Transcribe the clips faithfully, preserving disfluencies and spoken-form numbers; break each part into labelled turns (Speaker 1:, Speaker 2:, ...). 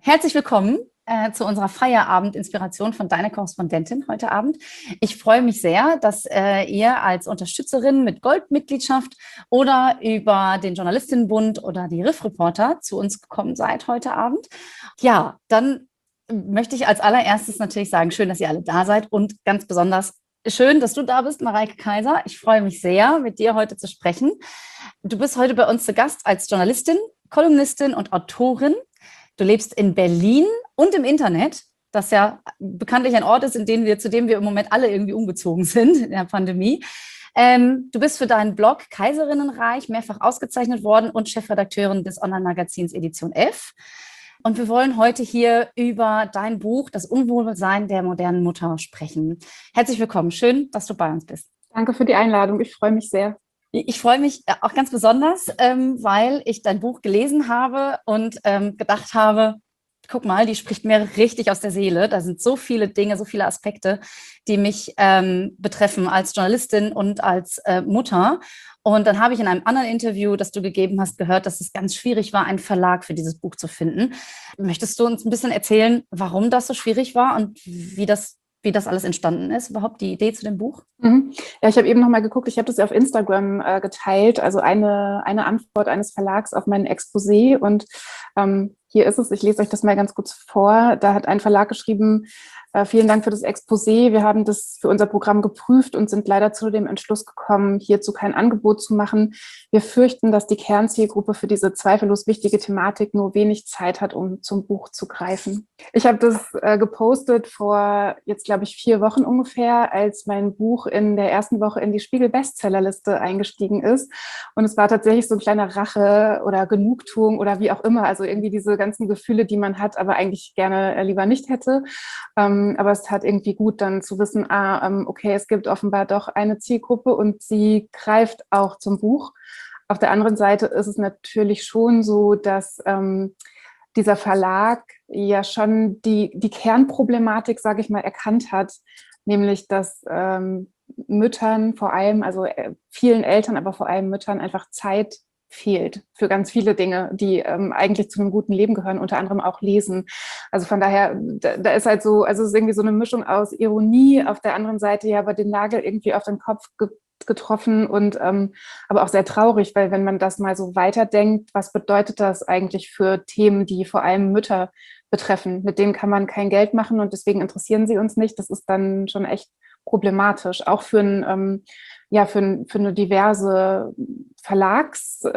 Speaker 1: Herzlich willkommen äh, zu unserer Feierabend-Inspiration von Deine Korrespondentin heute Abend. Ich freue mich sehr, dass äh, ihr als Unterstützerin mit Goldmitgliedschaft oder über den Journalistinnenbund oder die Riff Reporter zu uns gekommen seid heute Abend. Ja, dann möchte ich als allererstes natürlich sagen, schön, dass ihr alle da seid und ganz besonders schön, dass du da bist, Mareike Kaiser. Ich freue mich sehr, mit dir heute zu sprechen. Du bist heute bei uns zu Gast als Journalistin, Kolumnistin und Autorin. Du lebst in Berlin und im Internet, das ja bekanntlich ein Ort ist, in dem wir, zu dem wir im Moment alle irgendwie umgezogen sind in der Pandemie. Ähm, du bist für deinen Blog Kaiserinnenreich mehrfach ausgezeichnet worden und Chefredakteurin des Online-Magazins Edition F. Und wir wollen heute hier über dein Buch Das Unwohlsein der modernen Mutter sprechen. Herzlich willkommen. Schön, dass du bei uns bist.
Speaker 2: Danke für die Einladung. Ich freue mich sehr.
Speaker 1: Ich freue mich auch ganz besonders, ähm, weil ich dein Buch gelesen habe und ähm, gedacht habe, guck mal, die spricht mir richtig aus der Seele. Da sind so viele Dinge, so viele Aspekte, die mich ähm, betreffen als Journalistin und als äh, Mutter. Und dann habe ich in einem anderen Interview, das du gegeben hast, gehört, dass es ganz schwierig war, einen Verlag für dieses Buch zu finden. Möchtest du uns ein bisschen erzählen, warum das so schwierig war und wie das wie das alles entstanden ist, überhaupt die Idee zu dem Buch?
Speaker 2: Mhm. Ja, ich habe eben noch mal geguckt, ich habe das ja auf Instagram äh, geteilt, also eine, eine Antwort eines Verlags auf mein Exposé und ähm, hier ist es, ich lese euch das mal ganz kurz vor, da hat ein Verlag geschrieben, äh, vielen Dank für das Exposé, wir haben das für unser Programm geprüft und sind leider zu dem Entschluss gekommen, hierzu kein Angebot zu machen. Wir fürchten, dass die Kernzielgruppe für diese zweifellos wichtige Thematik nur wenig Zeit hat, um zum Buch zu greifen. Ich habe das äh, gepostet vor jetzt, glaube ich, vier Wochen ungefähr, als mein Buch in der ersten Woche in die Spiegel-Bestsellerliste eingestiegen ist. Und es war tatsächlich so ein kleiner Rache oder Genugtuung oder wie auch immer. Also irgendwie diese ganzen Gefühle, die man hat, aber eigentlich gerne lieber nicht hätte. Ähm, aber es hat irgendwie gut dann zu wissen, ah, ähm, okay, es gibt offenbar doch eine Zielgruppe und sie greift auch zum Buch. Auf der anderen Seite ist es natürlich schon so, dass ähm, dieser Verlag ja schon die, die Kernproblematik, sage ich mal, erkannt hat, nämlich dass ähm, Müttern vor allem, also äh, vielen Eltern, aber vor allem Müttern einfach Zeit fehlt für ganz viele Dinge, die ähm, eigentlich zu einem guten Leben gehören, unter anderem auch Lesen. Also von daher, da, da ist halt so, also es ist irgendwie so eine Mischung aus Ironie, auf der anderen Seite ja aber den Nagel irgendwie auf den Kopf ge getroffen und ähm, aber auch sehr traurig, weil wenn man das mal so weiterdenkt, was bedeutet das eigentlich für Themen, die vor allem Mütter betreffen? Mit denen kann man kein Geld machen und deswegen interessieren sie uns nicht. Das ist dann schon echt problematisch, auch für ein ähm, ja, für, für eine diverse Verlagswelt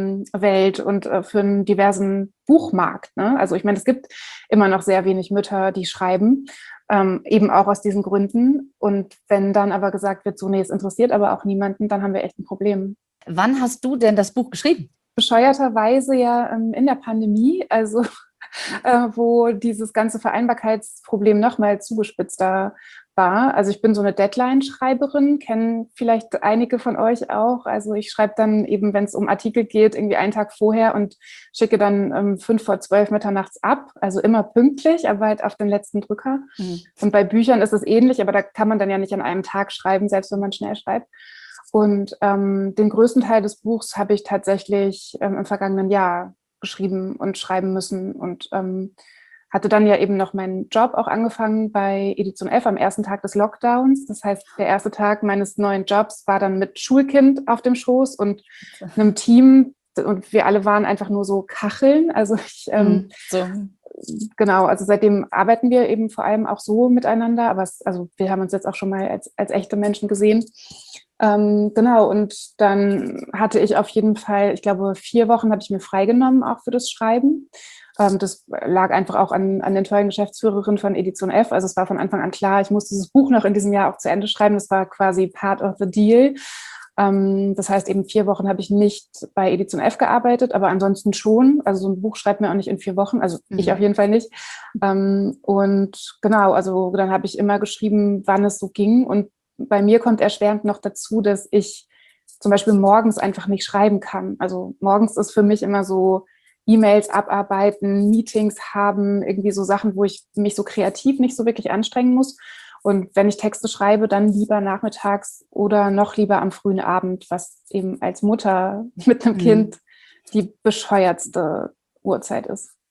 Speaker 2: ähm, und äh, für einen diversen Buchmarkt. Ne? Also ich meine, es gibt immer noch sehr wenig Mütter, die schreiben, ähm, eben auch aus diesen Gründen. Und wenn dann aber gesagt wird, so, nee, es interessiert aber auch niemanden, dann haben wir echt ein Problem.
Speaker 1: Wann hast du denn das Buch geschrieben?
Speaker 2: Bescheuerterweise ja ähm, in der Pandemie, also äh, wo dieses ganze Vereinbarkeitsproblem nochmal zugespitzter war. Also ich bin so eine Deadline-Schreiberin, kennen vielleicht einige von euch auch. Also ich schreibe dann eben, wenn es um Artikel geht, irgendwie einen Tag vorher und schicke dann ähm, fünf vor zwölf mitternachts ab. Also immer pünktlich, aber halt auf den letzten Drücker. Mhm. Und bei Büchern ist es ähnlich, aber da kann man dann ja nicht an einem Tag schreiben, selbst wenn man schnell schreibt. Und ähm, den größten Teil des Buchs habe ich tatsächlich ähm, im vergangenen Jahr geschrieben und schreiben müssen und ähm, hatte dann ja eben noch meinen Job auch angefangen bei Edition F am ersten Tag des Lockdowns. Das heißt, der erste Tag meines neuen Jobs war dann mit Schulkind auf dem Schoß und einem Team und wir alle waren einfach nur so Kacheln. Also ich, ähm, so. Genau, also seitdem arbeiten wir eben vor allem auch so miteinander, aber es, also wir haben uns jetzt auch schon mal als, als echte Menschen gesehen. Ähm, genau, und dann hatte ich auf jeden Fall, ich glaube, vier Wochen habe ich mir freigenommen, auch für das Schreiben. Ähm, das lag einfach auch an, an den tollen Geschäftsführerin von Edition F. Also es war von Anfang an klar, ich muss dieses Buch noch in diesem Jahr auch zu Ende schreiben. Das war quasi part of the deal. Ähm, das heißt, eben vier Wochen habe ich nicht bei Edition F gearbeitet, aber ansonsten schon. Also so ein Buch schreibt man auch nicht in vier Wochen, also mhm. ich auf jeden Fall nicht. Ähm, und genau, also dann habe ich immer geschrieben, wann es so ging. Und bei mir kommt erschwerend noch dazu, dass ich zum Beispiel morgens einfach nicht schreiben kann. Also morgens ist für mich immer so E-Mails abarbeiten, Meetings haben, irgendwie so Sachen, wo ich mich so kreativ nicht so wirklich anstrengen muss. Und wenn ich Texte schreibe, dann lieber nachmittags oder noch lieber am frühen Abend, was eben als Mutter mit einem mhm. Kind die bescheuertste Uhrzeit ist.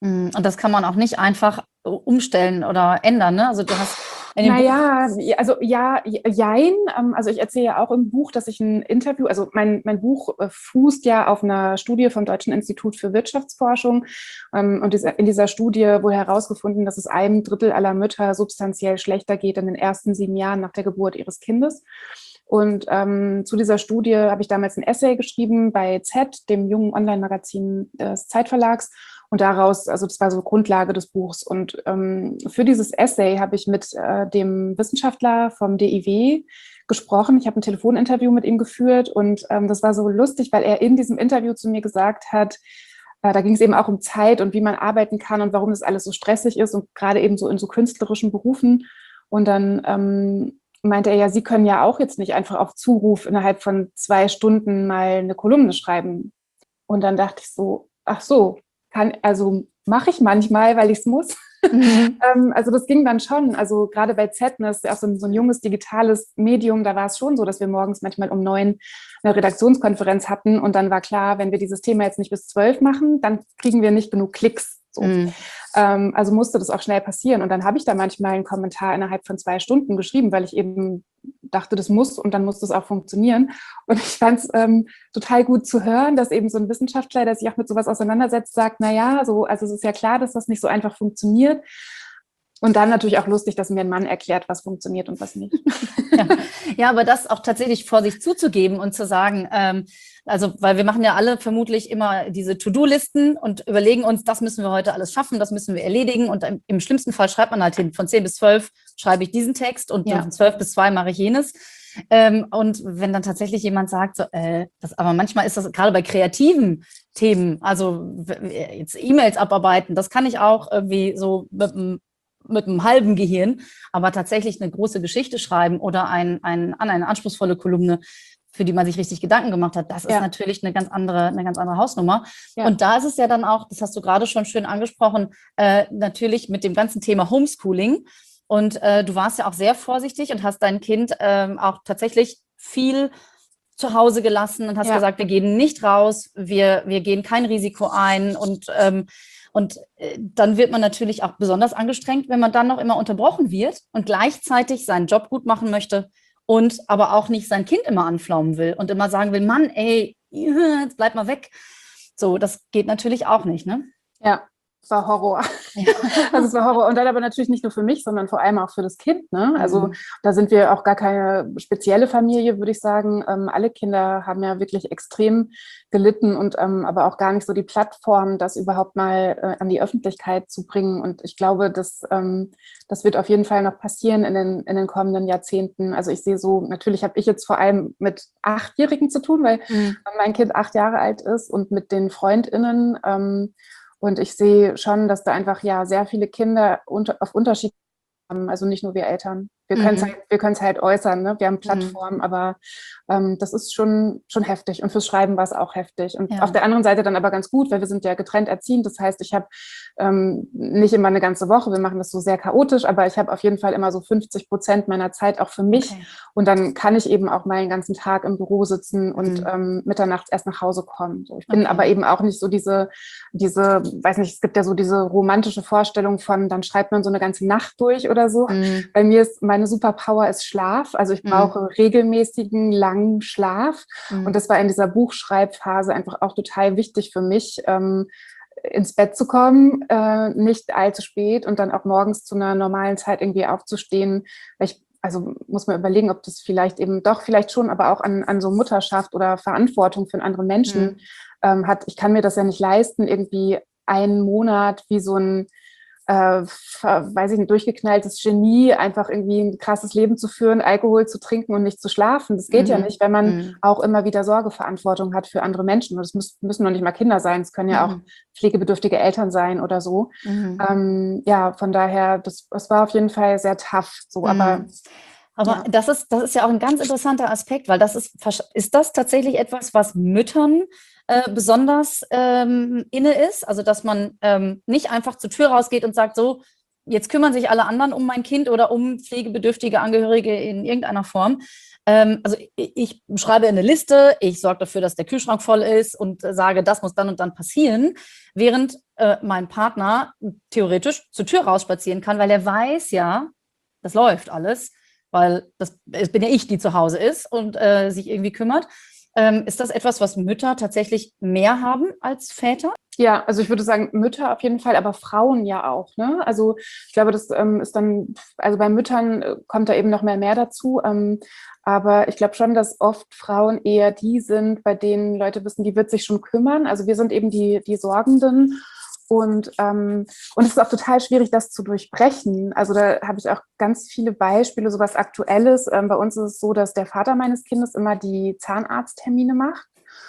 Speaker 1: Und das kann man auch nicht einfach umstellen oder ändern, ne? Also du hast in dem
Speaker 2: Naja, also ja, jein. Also ich erzähle ja auch im Buch, dass ich ein Interview, also mein, mein Buch fußt ja auf einer Studie vom Deutschen Institut für Wirtschaftsforschung. Und in dieser Studie wurde herausgefunden, dass es einem Drittel aller Mütter substanziell schlechter geht in den ersten sieben Jahren nach der Geburt ihres Kindes. Und ähm, zu dieser Studie habe ich damals ein Essay geschrieben bei Z, dem jungen Online-Magazin des Zeitverlags. Und daraus, also das war so Grundlage des Buchs. Und ähm, für dieses Essay habe ich mit äh, dem Wissenschaftler vom D I W gesprochen. Ich habe ein Telefoninterview mit ihm geführt und ähm, das war so lustig, weil er in diesem Interview zu mir gesagt hat, äh, da ging es eben auch um Zeit und wie man arbeiten kann und warum das alles so stressig ist und gerade eben so in so künstlerischen Berufen. Und dann ähm, meinte er, ja, Sie können ja auch jetzt nicht einfach auf Zuruf innerhalb von zwei Stunden mal eine Kolumne schreiben. Und dann dachte ich so, ach so, kann, also mache ich manchmal, weil ich es muss. Mhm. ähm, also das ging dann schon. Also gerade bei Z, das ist ja auch so ein, so ein junges digitales Medium, da war es schon so, dass wir morgens manchmal um neun eine Redaktionskonferenz hatten und dann war klar, wenn wir dieses Thema jetzt nicht bis zwölf machen, dann kriegen wir nicht genug Klicks. So. Mhm. Ähm, also musste das auch schnell passieren. Und dann habe ich da manchmal einen Kommentar innerhalb von zwei Stunden geschrieben, weil ich eben dachte, das muss und dann muss das auch funktionieren. Und ich fand es ähm, total gut zu hören, dass eben so ein Wissenschaftler, der sich auch mit sowas auseinandersetzt, sagt, na ja, so, also es ist ja klar, dass das nicht so einfach funktioniert. Und dann natürlich auch lustig, dass mir ein Mann erklärt, was funktioniert und was nicht.
Speaker 1: Ja, ja, aber das auch tatsächlich vor sich zuzugeben und zu sagen, ähm, also, weil wir machen ja alle vermutlich immer diese To-Do-Listen und überlegen uns, das müssen wir heute alles schaffen, das müssen wir erledigen. Und im, im schlimmsten Fall schreibt man halt hin, von zehn bis zwölf schreibe ich diesen Text und ja. von zwölf bis zwei mache ich jenes. Ähm, und wenn dann tatsächlich jemand sagt, so, äh, das, aber manchmal ist das gerade bei kreativen Themen, also jetzt E-Mails abarbeiten, das kann ich auch irgendwie so mit einem mit einem halben Gehirn, aber tatsächlich eine große Geschichte schreiben oder ein, ein, eine anspruchsvolle Kolumne, für die man sich richtig Gedanken gemacht hat, das ist ja. natürlich eine ganz andere, eine ganz andere Hausnummer. Ja. Und da ist es ja dann auch, das hast du gerade schon schön angesprochen, äh, natürlich mit dem ganzen Thema Homeschooling. Und äh, du warst ja auch sehr vorsichtig und hast dein Kind äh, auch tatsächlich viel zu Hause gelassen und hast ja. gesagt, wir gehen nicht raus, wir, wir gehen kein Risiko ein und ähm, Und äh, dann wird man natürlich auch besonders angestrengt, wenn man dann noch immer unterbrochen wird und gleichzeitig seinen Job gut machen möchte und aber auch nicht sein Kind immer anflaumen will und immer sagen will, Mann, ey, jetzt bleib mal weg. So, das geht natürlich auch nicht, ne?
Speaker 2: Ja, es war Horror. Ja. Also es war Horror. Und dann aber natürlich nicht nur für mich, sondern vor allem auch für das Kind. Ne? Also mhm. da sind wir auch gar keine spezielle Familie, würde ich sagen. Ähm, alle Kinder haben ja wirklich extrem gelitten und ähm, aber auch gar nicht so die Plattform, das überhaupt mal äh, an die Öffentlichkeit zu bringen. Und ich glaube, das, ähm, das wird auf jeden Fall noch passieren in den, in den kommenden Jahrzehnten. Also ich sehe so, natürlich habe ich jetzt vor allem mit Achtjährigen zu tun, weil mhm. mein Kind acht Jahre alt ist und mit den FreundInnen. Ähm, Und ich sehe schon, dass da einfach ja sehr viele Kinder unter, auf Unterschied haben, also nicht nur wir Eltern. Wir mhm. können es halt, wir können es halt äußern, ne? Wir haben Plattformen, mhm. aber ähm, das ist schon, schon heftig. Und fürs Schreiben war es auch heftig. Und ja. auf der anderen Seite dann aber ganz gut, weil wir sind ja getrennt erziehend. Das heißt, ich habe ähm, nicht immer eine ganze Woche, wir machen das so sehr chaotisch, aber ich habe auf jeden Fall immer so fünfzig Prozent meiner Zeit auch für mich. Okay. Und dann kann ich eben auch mal den ganzen Tag im Büro sitzen und mhm. ähm, mitternachts erst nach Hause kommen. So, ich bin okay. aber eben auch nicht so diese, diese, weiß nicht, es gibt ja so diese romantische Vorstellung von, dann schreibt man so eine ganze Nacht durch oder so. Mhm. Bei mir ist meine Superpower ist Schlaf. Also ich brauche mhm. regelmäßigen, langen Schlaf. Mhm. Und das war in dieser Buchschreibphase einfach auch total wichtig für mich, ähm, ins Bett zu kommen, äh, nicht allzu spät und dann auch morgens zu einer normalen Zeit irgendwie aufzustehen. Weil ich, also muss man überlegen, ob das vielleicht eben doch vielleicht schon, aber auch an, an so Mutterschaft oder Verantwortung für einen anderen Menschen mhm. ähm, hat. Ich kann mir das ja nicht leisten, irgendwie einen Monat wie so ein Äh, weiß ich nicht, durchgeknalltes Genie, einfach irgendwie ein krasses Leben zu führen, Alkohol zu trinken und nicht zu schlafen. Das geht mhm. ja nicht, wenn man mhm. auch immer wieder Sorgeverantwortung hat für andere Menschen. Und das müssen, müssen noch nicht mal Kinder sein, es können ja mhm. auch pflegebedürftige Eltern sein oder so. Mhm. Ähm, ja, von daher, das, das war auf jeden Fall sehr tough. So,
Speaker 1: mhm.
Speaker 2: aber
Speaker 1: Aber ja. das ist, das ist ja auch ein ganz interessanter Aspekt, weil das ist, ist das tatsächlich etwas, was Müttern äh, besonders ähm, inne ist? Also, dass man ähm, nicht einfach zur Tür rausgeht und sagt, so, jetzt kümmern sich alle anderen um mein Kind oder um pflegebedürftige Angehörige in irgendeiner Form. Ähm, also, ich, ich schreibe eine Liste, ich sorge dafür, dass der Kühlschrank voll ist und äh, sage, das muss dann und dann passieren. Während äh, mein Partner theoretisch zur Tür rausspazieren kann, weil er weiß ja, das läuft alles, weil das, es bin ja ich, die zu Hause ist und äh, sich irgendwie kümmert. Ähm, ist das etwas, was Mütter tatsächlich mehr haben als Väter?
Speaker 2: Ja, also ich würde sagen, Mütter auf jeden Fall, aber Frauen ja auch, ne? Also ich glaube, das ähm, ist dann, also bei Müttern äh, kommt da eben noch mehr mehr dazu. Ähm, aber ich glaube schon, dass oft Frauen eher die sind, bei denen Leute wissen, die wird sich schon kümmern. Also wir sind eben die, die Sorgenden. Und, ähm, und es ist auch total schwierig, das zu durchbrechen. Also da habe ich auch ganz viele Beispiele, sowas Aktuelles. Ähm, bei uns ist es so, dass der Vater meines Kindes immer die Zahnarzttermine macht.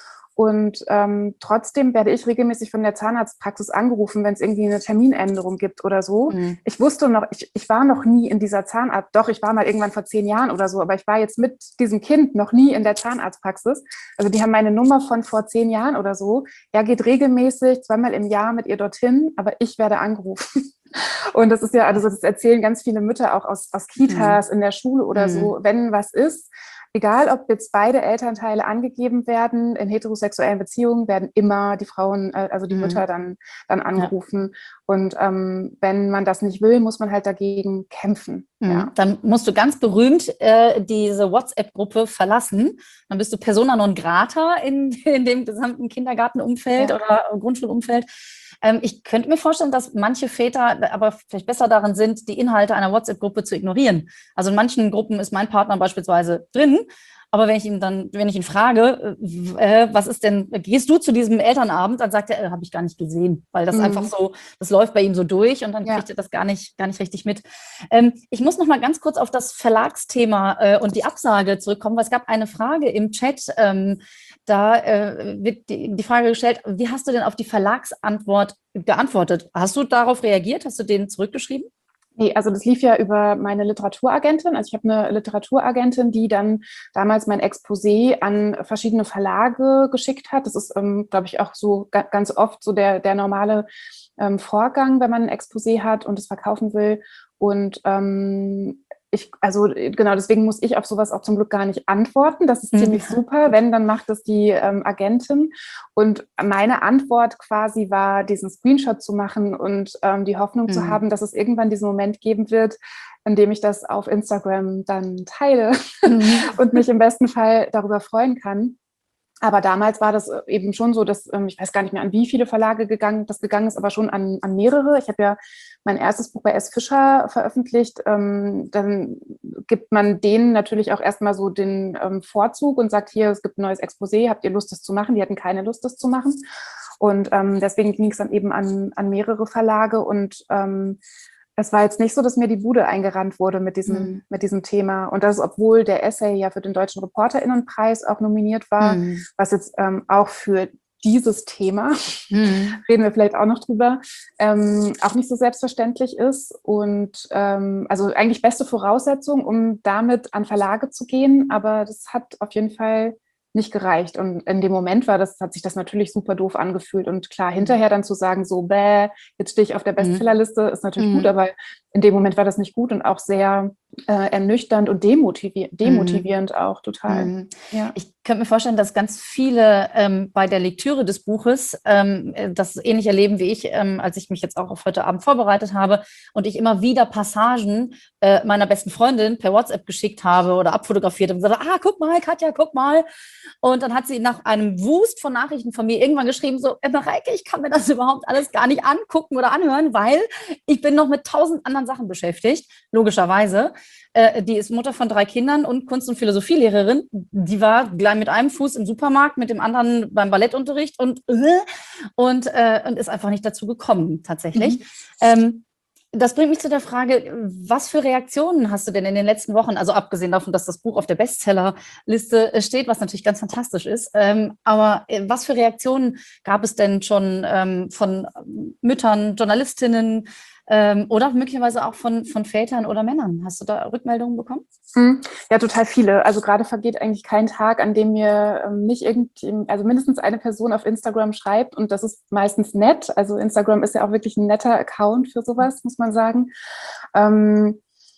Speaker 2: Und ähm, trotzdem werde ich regelmäßig von der Zahnarztpraxis angerufen, wenn es irgendwie eine Terminänderung gibt oder so.
Speaker 1: Mhm.
Speaker 2: Ich wusste noch, ich, ich war noch nie in dieser Zahnarzt, doch, ich war mal irgendwann vor zehn Jahren oder so, aber ich war jetzt mit diesem Kind noch nie in der Zahnarztpraxis. Also die haben meine Nummer von vor zehn Jahren oder so. Er geht regelmäßig zweimal im Jahr mit ihr dorthin, aber ich werde angerufen. Und das ist ja, also das erzählen ganz viele Mütter auch aus, aus Kitas,
Speaker 1: Mhm.
Speaker 2: in der Schule oder
Speaker 1: Mhm.
Speaker 2: so, wenn was ist. Egal, ob jetzt beide Elternteile angegeben werden, in heterosexuellen Beziehungen werden immer die Frauen, äh, also die
Speaker 1: Mhm.
Speaker 2: Mütter dann, dann angerufen. Ja. Und ähm, wenn man das nicht will, muss man halt dagegen kämpfen.
Speaker 1: Mhm.
Speaker 2: Ja.
Speaker 1: Dann musst du ganz berühmt äh, diese WhatsApp-Gruppe verlassen. Dann bist du Persona non grata in, in dem gesamten Kindergartenumfeld
Speaker 2: Ja.
Speaker 1: oder Grundschulumfeld. Ähm, ich könnte mir vorstellen, dass manche Väter aber vielleicht besser darin sind, die Inhalte einer WhatsApp-Gruppe zu ignorieren. Also in manchen Gruppen ist mein Partner beispielsweise drin, aber wenn ich ihn dann, wenn ich ihn frage, äh, was ist denn, gehst du zu diesem Elternabend, dann sagt er, äh, habe ich gar nicht gesehen, weil das
Speaker 2: Mhm.
Speaker 1: einfach so, das läuft bei ihm so durch und dann
Speaker 2: Ja.
Speaker 1: kriegt er das gar nicht, gar nicht richtig mit. Ähm, ich muss noch mal ganz kurz auf das Verlagsthema äh, und die Absage zurückkommen, weil es gab eine Frage im Chat, ähm, da äh, wird die, die Frage gestellt, wie hast du denn auf die Verlagsantwort geantwortet? Hast du darauf reagiert? Hast du denen zurückgeschrieben?
Speaker 2: Nee, also das lief ja über meine Literaturagentin. Also ich habe eine Literaturagentin, die dann damals mein Exposé an verschiedene Verlage geschickt hat. Das ist, ähm, glaube ich, auch so ga ganz oft so der, der normale ähm, Vorgang, wenn man ein Exposé hat und es verkaufen will. Und ähm, ich, also genau, deswegen muss ich auf sowas auch zum Glück gar nicht antworten. Das ist ziemlich super. Wenn, dann macht es die ähm, Agentin. Und meine Antwort quasi war, diesen Screenshot zu machen und ähm, die Hoffnung
Speaker 1: Mhm.
Speaker 2: zu haben, dass es irgendwann diesen Moment geben wird, in dem ich das auf Instagram dann teile
Speaker 1: Mhm.
Speaker 2: und mich im besten Fall darüber freuen kann. Aber damals war das eben schon so, dass, ich weiß gar nicht mehr, an wie viele Verlage gegangen, das gegangen ist, aber schon an, an mehrere. Ich habe ja mein erstes Buch bei S. Fischer veröffentlicht. Ähm, dann gibt man denen natürlich auch erstmal so den ähm, Vorzug und sagt, hier, es gibt ein neues Exposé, habt ihr Lust, das zu machen? Die hatten keine Lust, das zu machen. Und ähm, deswegen ging es dann eben an, an mehrere Verlage und ähm, es war jetzt nicht so, dass mir die Bude eingerannt wurde mit diesem, mhm. mit diesem Thema. Und das, obwohl der Essay ja für den Deutschen ReporterInnenpreis auch nominiert war, mhm. was jetzt ähm, auch für dieses Thema, mhm. reden wir vielleicht auch noch drüber, ähm, auch nicht so selbstverständlich ist. Und ähm, also eigentlich beste Voraussetzung, um damit an Verlage zu gehen. Aber das hat auf jeden Fall nicht gereicht. Und in dem Moment war das, hat sich das natürlich super doof angefühlt. Und klar, hinterher dann zu sagen, so, bäh, jetzt stehe ich auf der Bestsellerliste, ist natürlich mhm. gut, aber in dem Moment war das nicht gut und auch sehr äh, ernüchternd und demotivier demotivierend mhm. auch total.
Speaker 1: Mhm.
Speaker 2: Ja.
Speaker 1: Ich könnte mir vorstellen, dass ganz viele ähm, bei der Lektüre des Buches ähm, das ähnlich erleben wie ich, ähm, als ich mich jetzt auch auf heute Abend vorbereitet habe und ich immer wieder Passagen äh, meiner besten Freundin per WhatsApp geschickt habe oder abfotografiert und gesagt, ah, guck mal, Katja, guck mal. Und dann hat sie nach einem Wust von Nachrichten von mir irgendwann geschrieben, so, Mareike, ich kann mir das überhaupt alles gar nicht angucken oder anhören, weil ich bin noch mit tausend anderen Sachen beschäftigt, logischerweise. Äh, die ist Mutter von drei Kindern und Kunst- und Philosophielehrerin. Die war gleich mit einem Fuß im Supermarkt, mit dem anderen beim Ballettunterricht und, äh, und, äh, und ist einfach nicht dazu gekommen, tatsächlich. Mhm. Ähm, Das bringt mich zu der Frage, was für Reaktionen hast du denn in den letzten Wochen, also abgesehen davon, dass das Buch auf der Bestsellerliste steht, was natürlich ganz fantastisch ist, ähm, aber was für Reaktionen gab es denn schon ähm, von Müttern, Journalistinnen ähm, oder möglicherweise auch von, von Vätern oder Männern? Hast du da Rückmeldungen bekommen?
Speaker 2: Ja, total viele. Also gerade vergeht eigentlich kein Tag, an dem mir ähm, nicht irgendwie, also mindestens eine Person auf Instagram schreibt und das ist meistens nett. Also Instagram ist ja auch wirklich ein netter Account für sowas, muss man sagen. Ähm,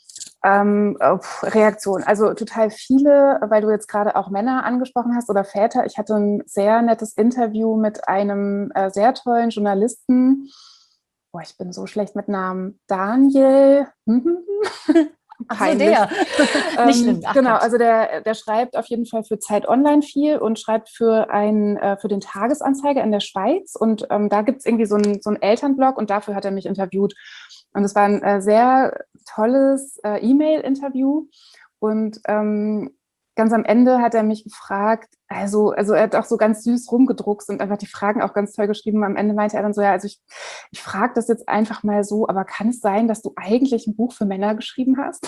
Speaker 2: Ähm, Reaktion, also total viele, weil du jetzt gerade auch Männer angesprochen hast oder Väter. Ich hatte ein sehr nettes Interview mit einem äh, sehr tollen Journalisten. Boah, ich bin so schlecht mit Namen. Daniel.
Speaker 1: Ach so, der. Nicht schlimm.
Speaker 2: ähm, genau, also der, der schreibt auf jeden Fall für Zeit Online viel und schreibt für, ein, äh, für den Tagesanzeiger in der Schweiz. Und ähm, da gibt es irgendwie so einen so einen Elternblog und dafür hat er mich interviewt. Und es war ein äh, sehr tolles äh, E-Mail-Interview. Und ähm, ganz am Ende hat er mich gefragt, also, also er hat auch so ganz süß rumgedruckst und einfach die Fragen auch ganz toll geschrieben. Am Ende meinte er dann so, ja, also ich, ich frage das jetzt einfach mal so, aber kann es sein, dass du eigentlich ein Buch für Männer geschrieben hast?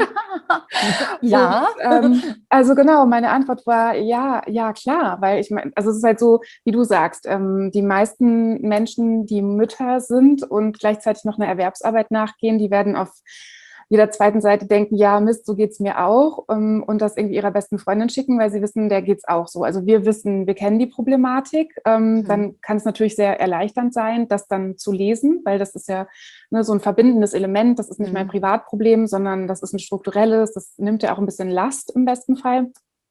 Speaker 1: Ja.
Speaker 2: Und, ähm, also genau, meine Antwort war ja, ja, klar, weil ich meine, also es ist halt so, wie du sagst, ähm, die meisten Menschen, die Mütter sind und gleichzeitig noch eine Erwerbsarbeit nachgehen, die werden auf jeder zweiten Seite denken, ja, Mist, so geht's mir auch, ähm, und das irgendwie ihrer besten Freundin schicken, weil sie wissen, der geht's auch so. Also wir wissen, wir kennen die Problematik, ähm, mhm. Dann kann es natürlich sehr erleichternd sein, das dann zu lesen, weil das ist ja ne, so ein verbindendes Element, das ist nicht mhm. mein Privatproblem, sondern das ist ein strukturelles, das nimmt ja auch ein bisschen Last im besten Fall.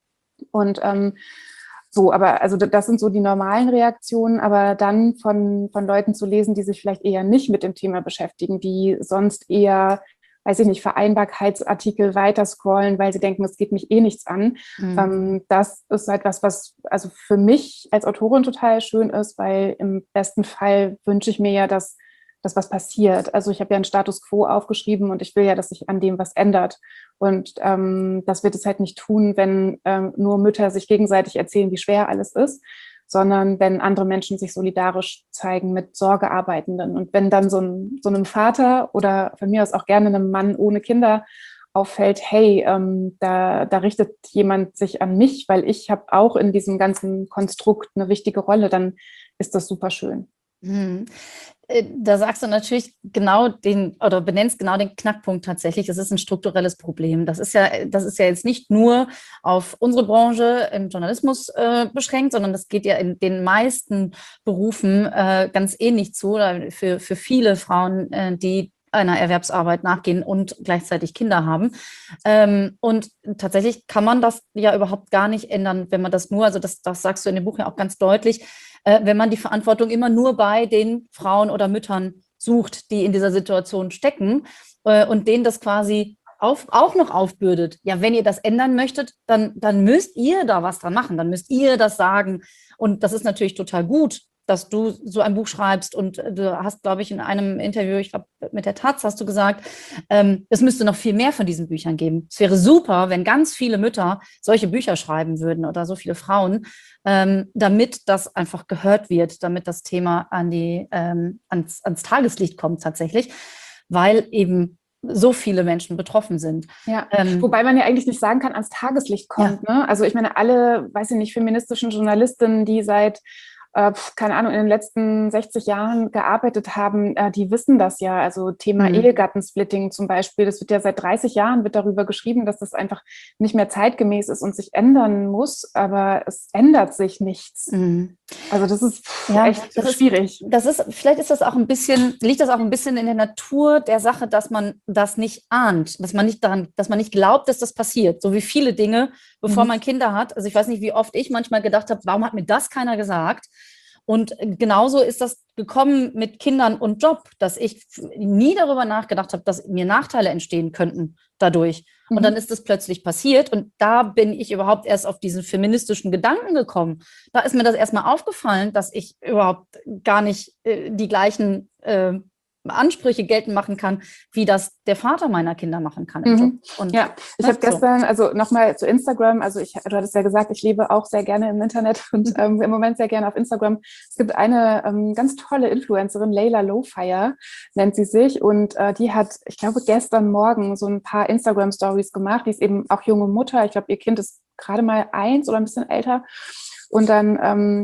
Speaker 2: Und ähm, so, aber also das sind so die normalen Reaktionen, aber dann von, von Leuten zu lesen, die sich vielleicht eher nicht mit dem Thema beschäftigen, die sonst eher weiß ich nicht, Vereinbarkeitsartikel weiterscrollen, weil sie denken, es geht mich eh nichts an. Mhm. Ähm, das ist etwas, was also für mich als Autorin total schön ist, weil im besten Fall wünsche ich mir ja, dass, dass was passiert. Also ich habe ja einen Status quo aufgeschrieben und ich will ja, dass sich an dem was ändert. Und ähm, das wird es halt nicht tun, wenn ähm, nur Mütter sich gegenseitig erzählen, wie schwer alles ist, sondern wenn andere Menschen sich solidarisch zeigen mit Sorgearbeitenden. Und wenn dann so, ein, so einem Vater oder von mir aus auch gerne einem Mann ohne Kinder auffällt, hey, ähm, da, da richtet jemand sich an mich, weil ich habe auch in diesem ganzen Konstrukt eine wichtige Rolle, dann ist das super schön.
Speaker 1: Hm. Da sagst du natürlich genau den oder benennst genau den Knackpunkt tatsächlich. Das ist ein strukturelles Problem. Das ist ja, das ist ja jetzt nicht nur auf unsere Branche im Journalismus äh, beschränkt, sondern das geht ja in den meisten Berufen äh, ganz ähnlich zu. Oder für, für viele Frauen, äh, die einer Erwerbsarbeit nachgehen und gleichzeitig Kinder haben. Ähm, und tatsächlich kann man das ja überhaupt gar nicht ändern, wenn man das nur, also das, das sagst du in dem Buch ja auch ganz deutlich, äh, wenn man die Verantwortung immer nur bei den Frauen oder Müttern sucht, die in dieser Situation stecken äh, und denen das quasi auf, auch noch aufbürdet. Ja, wenn ihr das ändern möchtet, dann, dann müsst ihr da was dran machen, dann müsst ihr das sagen. Und das ist natürlich total gut, dass du so ein Buch schreibst und du hast, glaube ich, in einem Interview, ich glaube, mit der Taz hast du gesagt, ähm, es müsste noch viel mehr von diesen Büchern geben. Es wäre super, wenn ganz viele Mütter solche Bücher schreiben würden oder so viele Frauen, ähm, damit das einfach gehört wird, damit das Thema an die, ähm, ans, ans Tageslicht kommt tatsächlich, weil eben so viele Menschen betroffen sind.
Speaker 2: Ja, ähm, wobei man ja eigentlich nicht sagen kann, ans Tageslicht kommt. Ja. Ne? Also ich meine, alle, weiß ich nicht, feministischen Journalistinnen, die seit Äh, keine Ahnung, in den letzten sechzig Jahren gearbeitet haben, äh, die wissen das ja. Also Thema mhm. Ehegattensplitting zum Beispiel, das wird ja seit dreißig Jahren wird darüber geschrieben, dass das einfach nicht mehr zeitgemäß ist und sich ändern muss, aber es ändert sich nichts. Mhm. Also das ist pff, ja, echt
Speaker 1: das
Speaker 2: schwierig.
Speaker 1: Ist, das ist, vielleicht ist das auch ein bisschen, liegt das auch ein bisschen in der Natur der Sache, dass man das nicht ahnt, dass man nicht daran, dass man nicht glaubt, dass das passiert. So wie viele Dinge, bevor mhm. man Kinder hat. Also ich weiß nicht, wie oft ich manchmal gedacht habe, warum hat mir das keiner gesagt? Und genauso ist das gekommen mit Kindern und Job, dass ich nie darüber nachgedacht habe, dass mir Nachteile entstehen könnten dadurch. Mhm. Und dann ist es plötzlich passiert und da bin ich überhaupt erst auf diesen feministischen Gedanken gekommen. Da ist mir das erstmal aufgefallen, dass ich überhaupt gar nicht äh, die gleichen äh, Ansprüche geltend machen kann, wie das der Vater meiner Kinder machen kann im
Speaker 2: mhm.
Speaker 1: Job. Und,
Speaker 2: ja, ich habe gestern, also nochmal zu Instagram, also ich, du hattest ja gesagt, ich lebe auch sehr gerne im Internet und ähm, im Moment sehr gerne auf Instagram. Es gibt eine ähm, ganz tolle Influencerin, Layla Lowfire nennt sie sich und äh, die hat, ich glaube, gestern Morgen so ein paar Instagram-Stories gemacht. Die ist eben auch junge Mutter. Ich glaube, ihr Kind ist gerade mal eins oder ein bisschen älter und dann ähm,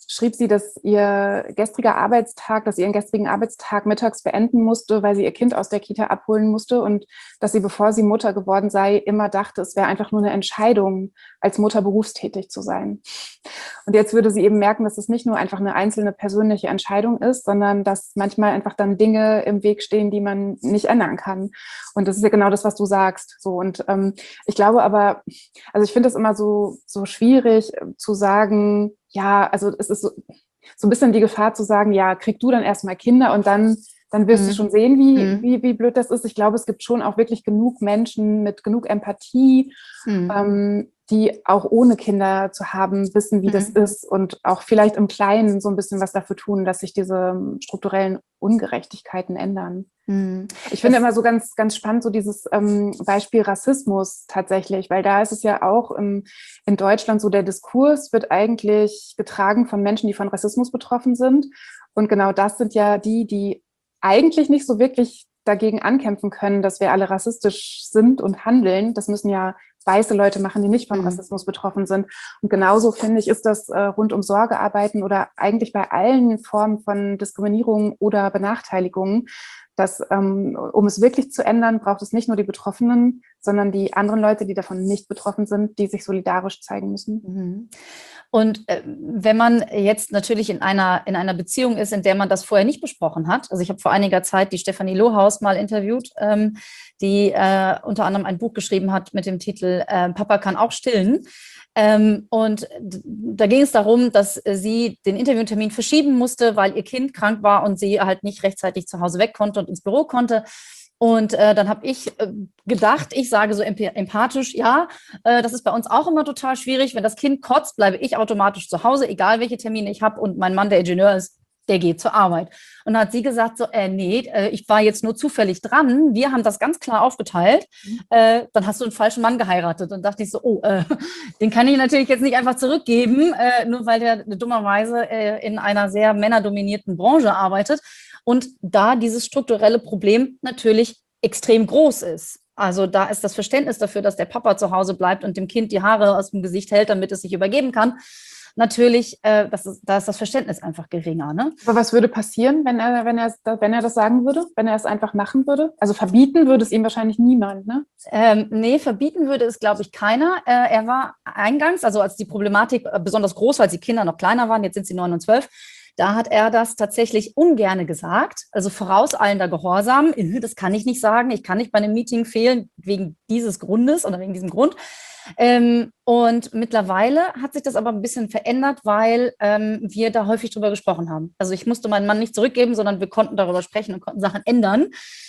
Speaker 2: schrieb sie, dass ihr gestriger Arbeitstag, dass sie ihren gestrigen Arbeitstag mittags beenden musste, weil sie ihr Kind aus der Kita abholen musste und dass sie, bevor sie Mutter geworden sei, immer dachte, es wäre einfach nur eine Entscheidung, als Mutter berufstätig zu sein. Und jetzt würde sie eben merken, dass es nicht nur einfach eine einzelne persönliche Entscheidung ist, sondern dass manchmal einfach dann Dinge im Weg stehen, die man nicht ändern kann. Und das ist ja genau das, was du sagst. So, und ähm, ich glaube aber, also ich finde es immer so, so schwierig äh, zu sagen, ja, also es ist so, so ein bisschen die Gefahr zu sagen, ja, krieg du dann erstmal Kinder und dann, dann wirst mhm. du schon sehen, wie, mhm. wie, wie blöd das ist. Ich glaube, es gibt schon auch wirklich genug Menschen mit genug Empathie, mhm. ähm, die auch ohne Kinder zu haben, wissen, wie mhm. das ist und auch vielleicht im Kleinen so ein bisschen was dafür tun, dass sich diese strukturellen Ungerechtigkeiten ändern. Mhm. Ich finde das immer so ganz, ganz spannend, so dieses ähm, Beispiel Rassismus tatsächlich, weil da ist es ja auch im, in Deutschland so, der Diskurs wird eigentlich getragen von Menschen, die von Rassismus betroffen sind. Und genau das sind ja die, die eigentlich nicht so wirklich dagegen ankämpfen können, dass wir alle rassistisch sind und handeln. Das müssen ja weiße Leute machen, die nicht von Rassismus betroffen sind. Und genauso, finde ich, ist das äh, rund um Sorgearbeiten oder eigentlich bei allen Formen von Diskriminierung oder Benachteiligungen, dass, ähm, um es wirklich zu ändern, braucht es nicht nur die Betroffenen, sondern die anderen Leute, die davon nicht betroffen sind, die sich solidarisch zeigen müssen.
Speaker 1: Mhm. Und äh, wenn man jetzt natürlich in einer, in einer Beziehung ist, in der man das vorher nicht besprochen hat, also ich habe vor einiger Zeit die Stefanie Lohaus mal interviewt, ähm, die äh, unter anderem ein Buch geschrieben hat mit dem Titel äh, Papa kann auch stillen. Ähm, und da ging es darum, dass sie den Interviewtermin verschieben musste, weil ihr Kind krank war und sie halt nicht rechtzeitig zu Hause weg konnte und ins Büro konnte. Und äh, dann habe ich äh, gedacht, ich sage so empathisch, ja, äh, das ist bei uns auch immer total schwierig. Wenn das Kind kotzt, bleibe ich automatisch zu Hause, egal welche Termine ich habe. Und mein Mann, der Ingenieur ist, der geht zur Arbeit. Und dann hat sie gesagt, so, äh, nee, äh, ich war jetzt nur zufällig dran. Wir haben das ganz klar aufgeteilt. Äh, dann hast du einen falschen Mann geheiratet. Und dachte ich so, oh, äh, den kann ich natürlich jetzt nicht einfach zurückgeben, äh, nur weil der dummerweise äh, in einer sehr männerdominierten Branche arbeitet. Und da dieses strukturelle Problem natürlich extrem groß ist. Also da ist das Verständnis dafür, dass der Papa zu Hause bleibt und dem Kind die Haare aus dem Gesicht hält, damit es sich übergeben kann. Natürlich, äh, das ist, da ist das Verständnis einfach geringer. Ne?
Speaker 2: Aber was würde passieren, wenn er, wenn, er, wenn er das sagen würde? Wenn er es einfach machen würde? Also verbieten würde es ihm wahrscheinlich niemand, ne?
Speaker 1: Ähm, nee, verbieten würde es, glaube ich, keiner. Äh, er war eingangs, also als die Problematik äh, besonders groß war, als die Kinder noch kleiner waren, jetzt sind sie neun und zwölf, da hat er das tatsächlich ungerne gesagt, also vorauseilender Gehorsam. Das kann ich nicht sagen, ich kann nicht bei einem Meeting fehlen wegen dieses Grundes oder wegen diesem Grund. Ähm, und mittlerweile hat sich das aber ein bisschen verändert, weil ähm, wir da häufig drüber gesprochen haben. Also ich musste meinen Mann nicht zurückgeben, sondern wir konnten darüber sprechen und konnten Sachen ändern.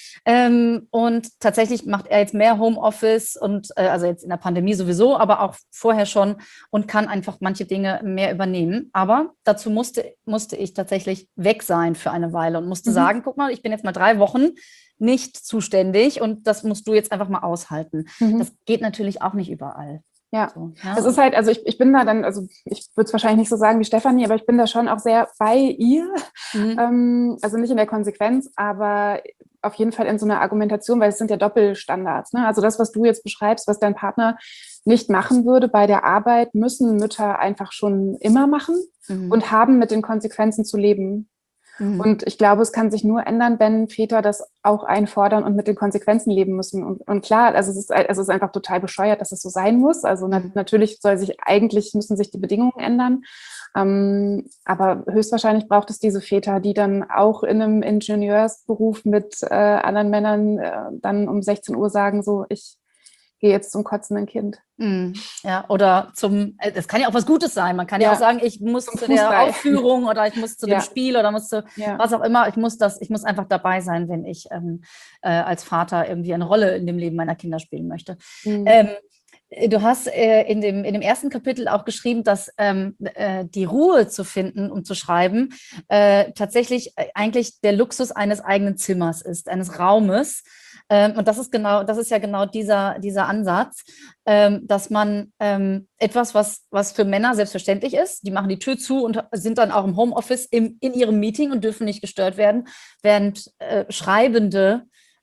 Speaker 1: Ähm, und tatsächlich macht er jetzt mehr Homeoffice und äh, also jetzt in der Pandemie sowieso, aber auch vorher schon und kann einfach manche Dinge mehr übernehmen. Aber dazu musste, musste ich tatsächlich weg sein für eine Weile und musste mhm. sagen, guck mal, ich bin jetzt mal drei Wochen nicht zuständig und das musst du jetzt einfach mal aushalten. Mhm. Das geht natürlich auch nicht überall.
Speaker 2: Ja, so, ja. Es ist halt, also ich, ich bin da dann, also ich würde es wahrscheinlich nicht so sagen wie Stefanie, aber ich bin da schon auch sehr bei ihr. Mhm. Ähm, also nicht in der Konsequenz, aber auf jeden Fall in so einer Argumentation, weil es sind ja Doppelstandards. Ne? Also das, was du jetzt beschreibst, was dein Partner nicht machen würde bei der Arbeit, müssen Mütter einfach schon immer machen mhm. und haben mit den Konsequenzen zu leben. Mhm. Und ich glaube, es kann sich nur ändern, wenn Väter das auch einfordern und mit den Konsequenzen leben müssen. Und, und klar, also es ist, es ist einfach total bescheuert, dass es so sein muss. Also na, natürlich soll sich, eigentlich müssen sich die Bedingungen ändern. Ähm, aber höchstwahrscheinlich braucht es diese Väter, die dann auch in einem Ingenieursberuf mit äh, anderen Männern äh, dann um sechzehn Uhr sagen, so, ich gehe jetzt zum kotzenden Kind.
Speaker 1: Mm, ja, oder zum, das kann ja auch was Gutes sein. Man kann ja, ja auch sagen, ich muss zu der Aufführung oder ich muss zu ja. dem Spiel oder muss zu ja. was auch immer. Ich muss das, ich muss einfach dabei sein, wenn ich ähm, äh, als Vater irgendwie eine Rolle in dem Leben meiner Kinder spielen möchte. Mhm. Ähm, Du hast äh, in, dem, in dem ersten Kapitel auch geschrieben, dass ähm, äh, die Ruhe zu finden, um zu schreiben, äh, tatsächlich äh, eigentlich der Luxus eines eigenen Zimmers ist, eines Raumes. Ähm, und das ist genau, das ist ja genau dieser, dieser Ansatz, ähm, dass man ähm, etwas, was, was für Männer selbstverständlich ist, die machen die Tür zu und sind dann auch im Homeoffice im, in ihrem Meeting und dürfen nicht gestört werden, während äh, Schreibende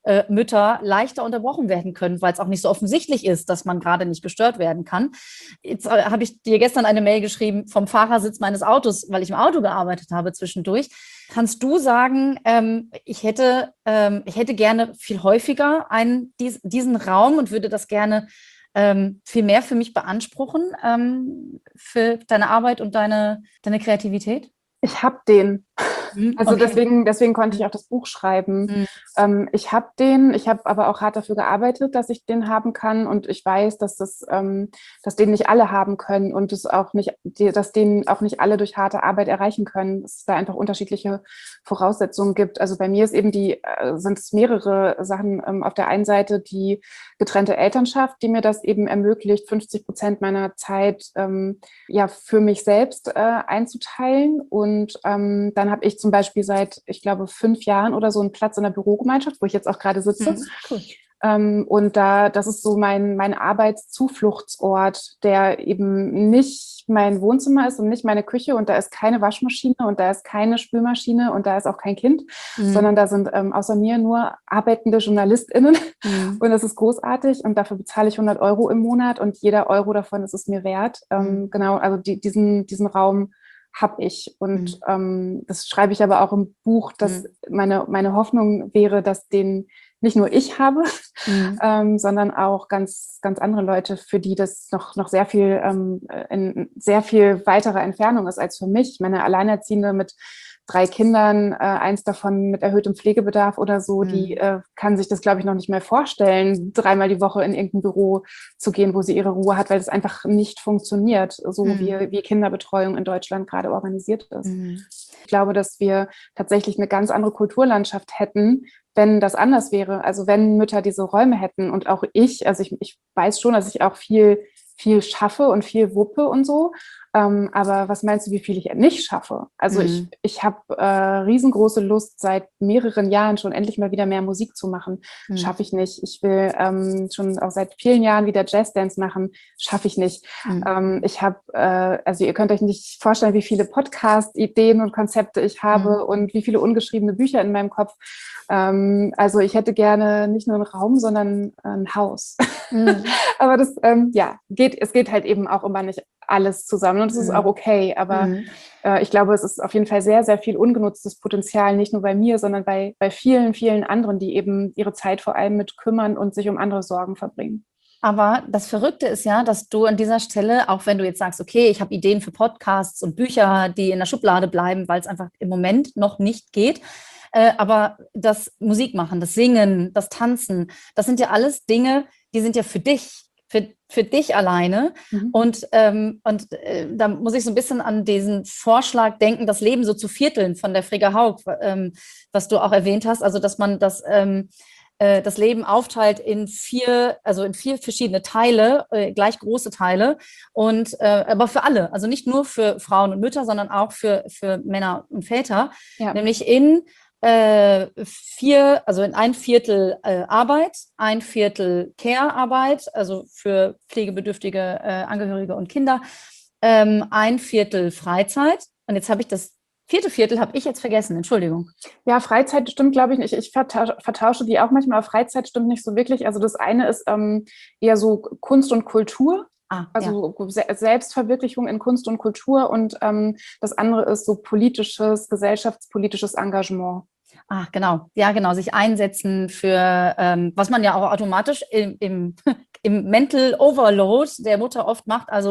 Speaker 1: äh, Mütter leichter unterbrochen werden können, weil es auch nicht so offensichtlich ist, dass man gerade nicht gestört werden kann. Jetzt äh, habe ich dir gestern eine Mail geschrieben vom Fahrersitz meines Autos, weil ich im Auto gearbeitet habe zwischendurch. Kannst du sagen, ähm, ich hätte, ähm, ich hätte gerne viel häufiger einen, dies, diesen Raum und würde das gerne ähm, viel mehr für mich beanspruchen, ähm, für deine Arbeit und deine, deine Kreativität?
Speaker 2: Ich habe den.
Speaker 1: Mhm,
Speaker 2: Also
Speaker 1: okay.
Speaker 2: deswegen, deswegen konnte ich auch das Buch schreiben.
Speaker 1: Mhm.
Speaker 2: Ähm, ich habe den, ich habe aber auch hart dafür gearbeitet, dass ich den haben kann. Und ich weiß, dass das, ähm, dass den nicht alle haben können und es auch nicht, die, dass den auch nicht alle durch harte Arbeit erreichen können. Dass es da einfach unterschiedliche Voraussetzungen gibt. Also bei mir ist eben die, äh, sind es mehrere Sachen. Ähm, auf der einen Seite die getrennte Elternschaft, die mir das eben ermöglicht, fünfzig Prozent meiner Zeit ähm, ja für mich selbst äh, einzuteilen. Und ähm, dann habe ich zum Beispiel seit, ich glaube, fünf Jahren oder so einen Platz in der Bürogemeinschaft, wo ich jetzt auch gerade sitze.
Speaker 1: Mhm. Cool.
Speaker 2: Ähm, und da, das ist so mein, mein Arbeitszufluchtsort, der eben nicht mein Wohnzimmer ist und nicht meine Küche. Und da ist keine Waschmaschine und da ist keine Spülmaschine und da ist auch kein Kind,
Speaker 1: Mhm.
Speaker 2: sondern da sind ähm, außer mir nur arbeitende JournalistInnen.
Speaker 1: Mhm.
Speaker 2: Und das ist großartig. Und dafür bezahle ich hundert Euro im Monat und jeder Euro davon ist es mir wert. Ähm,
Speaker 1: Mhm.
Speaker 2: genau, also die, diesen, diesen Raum habe ich. Und
Speaker 1: Mhm.
Speaker 2: ähm, das schreibe ich aber auch im Buch, dass
Speaker 1: Mhm.
Speaker 2: meine, meine Hoffnung wäre, dass den nicht nur ich habe,
Speaker 1: Mhm.
Speaker 2: ähm, sondern auch ganz, ganz andere Leute, für die das noch, noch sehr viel, ähm, in sehr viel weiterer Entfernung ist als für mich. Meine Alleinerziehende mit drei Kindern, äh, eins davon mit erhöhtem Pflegebedarf oder so,
Speaker 1: Mhm.
Speaker 2: die äh, kann sich das, glaube ich, noch nicht mehr vorstellen, dreimal die Woche in irgendein Büro zu gehen, wo sie ihre Ruhe hat, weil es einfach nicht funktioniert, so
Speaker 1: Mhm.
Speaker 2: wie, wie Kinderbetreuung in Deutschland gerade organisiert ist.
Speaker 1: Mhm.
Speaker 2: Ich glaube, dass wir tatsächlich eine ganz andere Kulturlandschaft hätten, wenn das anders wäre. Also wenn Mütter diese Räume hätten und auch ich, also ich, ich weiß schon, dass ich auch viel, viel schaffe und viel wuppe und so. Ähm, aber was meinst du, wie viel ich nicht schaffe? Also ich,
Speaker 1: Mhm.
Speaker 2: ich habe äh, riesengroße Lust, seit mehreren Jahren schon endlich mal wieder mehr Musik zu machen.
Speaker 1: Mhm.
Speaker 2: Schaffe ich nicht. Ich will ähm, schon auch seit vielen Jahren wieder Jazzdance machen. Schaffe ich nicht.
Speaker 1: Mhm.
Speaker 2: Ähm, ich habe, äh, also ihr könnt euch nicht vorstellen, wie viele Podcast-Ideen und Konzepte ich habe
Speaker 1: Mhm.
Speaker 2: und wie viele ungeschriebene Bücher in meinem Kopf. Ähm, also ich hätte gerne nicht nur einen Raum, sondern ein Haus.
Speaker 1: Mhm.
Speaker 2: Aber das, ähm, ja, geht, es geht halt eben auch immer nicht alles zusammen und es ist auch
Speaker 1: Mhm.
Speaker 2: okay. Aber
Speaker 1: Mhm.
Speaker 2: äh, ich glaube, es ist auf jeden Fall sehr, sehr viel ungenutztes Potenzial, nicht nur bei mir, sondern bei, bei vielen, vielen anderen, die eben ihre Zeit vor allem mit kümmern und sich um andere Sorgen verbringen.
Speaker 1: Aber das Verrückte ist ja, dass du an dieser Stelle, auch wenn du jetzt sagst, okay, ich habe Ideen für Podcasts und Bücher, die in der Schublade bleiben, weil es einfach im Moment noch nicht geht, äh, aber das Musikmachen, das Singen, das Tanzen, das sind ja alles Dinge, die sind ja für dich, für, für dich alleine.
Speaker 2: Mhm.
Speaker 1: Und, ähm, und äh, da muss ich so ein bisschen an diesen Vorschlag denken, das Leben so zu vierteln von der Frigga Haug, ähm, was du auch erwähnt hast, also dass man das ähm, das Leben aufteilt in vier, also in vier verschiedene Teile, äh, gleich große Teile und äh, aber für alle, also nicht nur für Frauen und Mütter, sondern auch für, für Männer und Väter,
Speaker 2: Ja.
Speaker 1: nämlich in äh, vier, also in ein Viertel äh, Arbeit, ein Viertel Care-Arbeit, also für pflegebedürftige äh, Angehörige und Kinder, ähm, ein Viertel Freizeit. Und jetzt habe ich das vierte Viertel habe ich jetzt vergessen, Entschuldigung.
Speaker 2: Ja, Freizeit stimmt, glaube ich, nicht. Ich vertausche, vertausche die auch manchmal, aber Freizeit stimmt nicht so wirklich. Also das eine ist ähm, eher so Kunst und Kultur.
Speaker 1: Ah, ja.
Speaker 2: Also Se Selbstverwirklichung in Kunst und Kultur und ähm, das andere ist so politisches, gesellschaftspolitisches Engagement.
Speaker 1: Ah, genau. Ja, genau. Sich einsetzen für, ähm, was man ja auch automatisch im, im, im Mental Overload der Mutter oft macht, also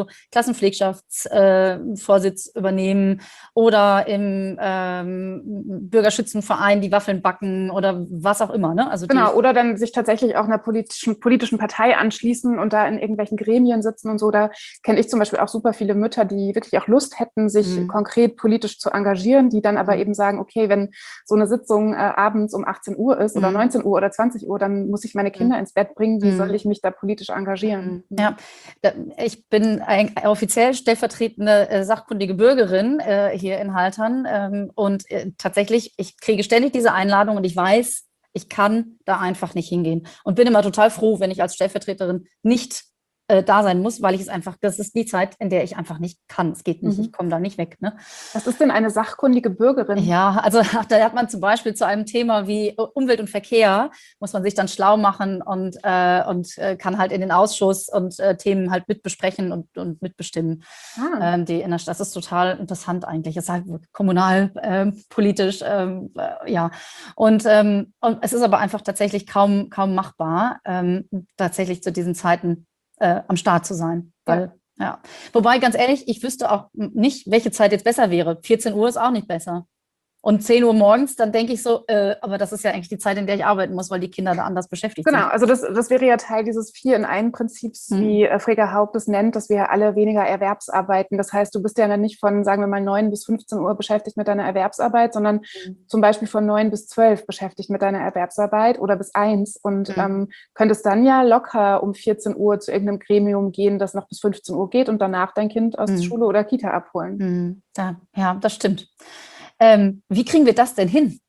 Speaker 1: Klassenpflegschaftsvorsitz äh, übernehmen oder im ähm, Bürgerschützenverein die Waffeln backen oder was auch immer. Ne? Also
Speaker 2: Genau,
Speaker 1: die,
Speaker 2: oder dann sich tatsächlich auch einer politischen, politischen Partei anschließen und da in irgendwelchen Gremien sitzen und so. Da kenne ich zum Beispiel auch super viele Mütter, die wirklich auch Lust hätten, sich
Speaker 1: Mhm.
Speaker 2: konkret politisch zu engagieren, die dann aber
Speaker 1: Mhm.
Speaker 2: eben sagen, okay, wenn so eine Sitzung äh, abends um achtzehn Uhr ist oder
Speaker 1: Mhm.
Speaker 2: neunzehn Uhr oder zwanzig Uhr, dann muss ich meine Kinder
Speaker 1: Mhm.
Speaker 2: ins Bett bringen. Wie soll
Speaker 1: Mhm.
Speaker 2: ich mich da politisch engagieren? Mhm.
Speaker 1: Ja, ich bin ein, offiziell stellvertretende äh, sachkundige Bürgerin äh, hier in Haltern ähm, und äh, tatsächlich, ich kriege ständig diese Einladung und ich weiß, ich kann da einfach nicht hingehen und bin immer total froh, wenn ich als Stellvertreterin nicht äh, da sein muss, weil ich es einfach, das ist die Zeit, in der ich einfach nicht kann. Es geht nicht,
Speaker 2: Mhm.
Speaker 1: ich komme da nicht weg. Ne?
Speaker 2: Was ist denn eine sachkundige Bürgerin?
Speaker 1: Ja, also da hat man zum Beispiel zu einem Thema wie Umwelt und Verkehr, muss man sich dann schlau machen und, äh, und äh, kann halt in den Ausschuss und äh, Themen halt mitbesprechen und, und mitbestimmen.
Speaker 2: Ah.
Speaker 1: Ähm, die in der Stadt, das ist total interessant eigentlich. Es ist halt kommunal, ähm, politisch, ähm, äh, ja. Und, ähm, und es ist aber einfach tatsächlich kaum, kaum machbar, ähm, tatsächlich zu diesen Zeiten äh, am Start zu sein. Weil, ja. ja. Wobei, ganz ehrlich, ich wüsste auch nicht, welche Zeit jetzt besser wäre. vierzehn Uhr ist auch nicht besser. Und zehn Uhr morgens, dann denke ich so, äh, aber das ist ja eigentlich die Zeit, in der ich arbeiten muss, weil die Kinder da anders beschäftigt
Speaker 2: Genau,
Speaker 1: sind.
Speaker 2: also das, das wäre ja Teil dieses Vier-in-Einen-Prinzips,
Speaker 1: Hm.
Speaker 2: wie äh, Frege Haupt es nennt, dass wir alle weniger Erwerbsarbeiten. Das heißt, du bist ja dann nicht von, sagen wir mal, neun bis fünfzehn Uhr beschäftigt mit deiner Erwerbsarbeit, sondern
Speaker 1: Hm.
Speaker 2: zum Beispiel von neun bis zwölf beschäftigt mit deiner Erwerbsarbeit oder bis eins und
Speaker 1: Hm.
Speaker 2: ähm, könntest dann ja locker um vierzehn Uhr zu irgendeinem Gremium gehen, das noch bis fünfzehn Uhr geht und danach dein Kind aus
Speaker 1: Hm.
Speaker 2: Schule oder Kita abholen.
Speaker 1: Hm. Ja, ja, das stimmt. Ähm, wie kriegen wir das denn hin?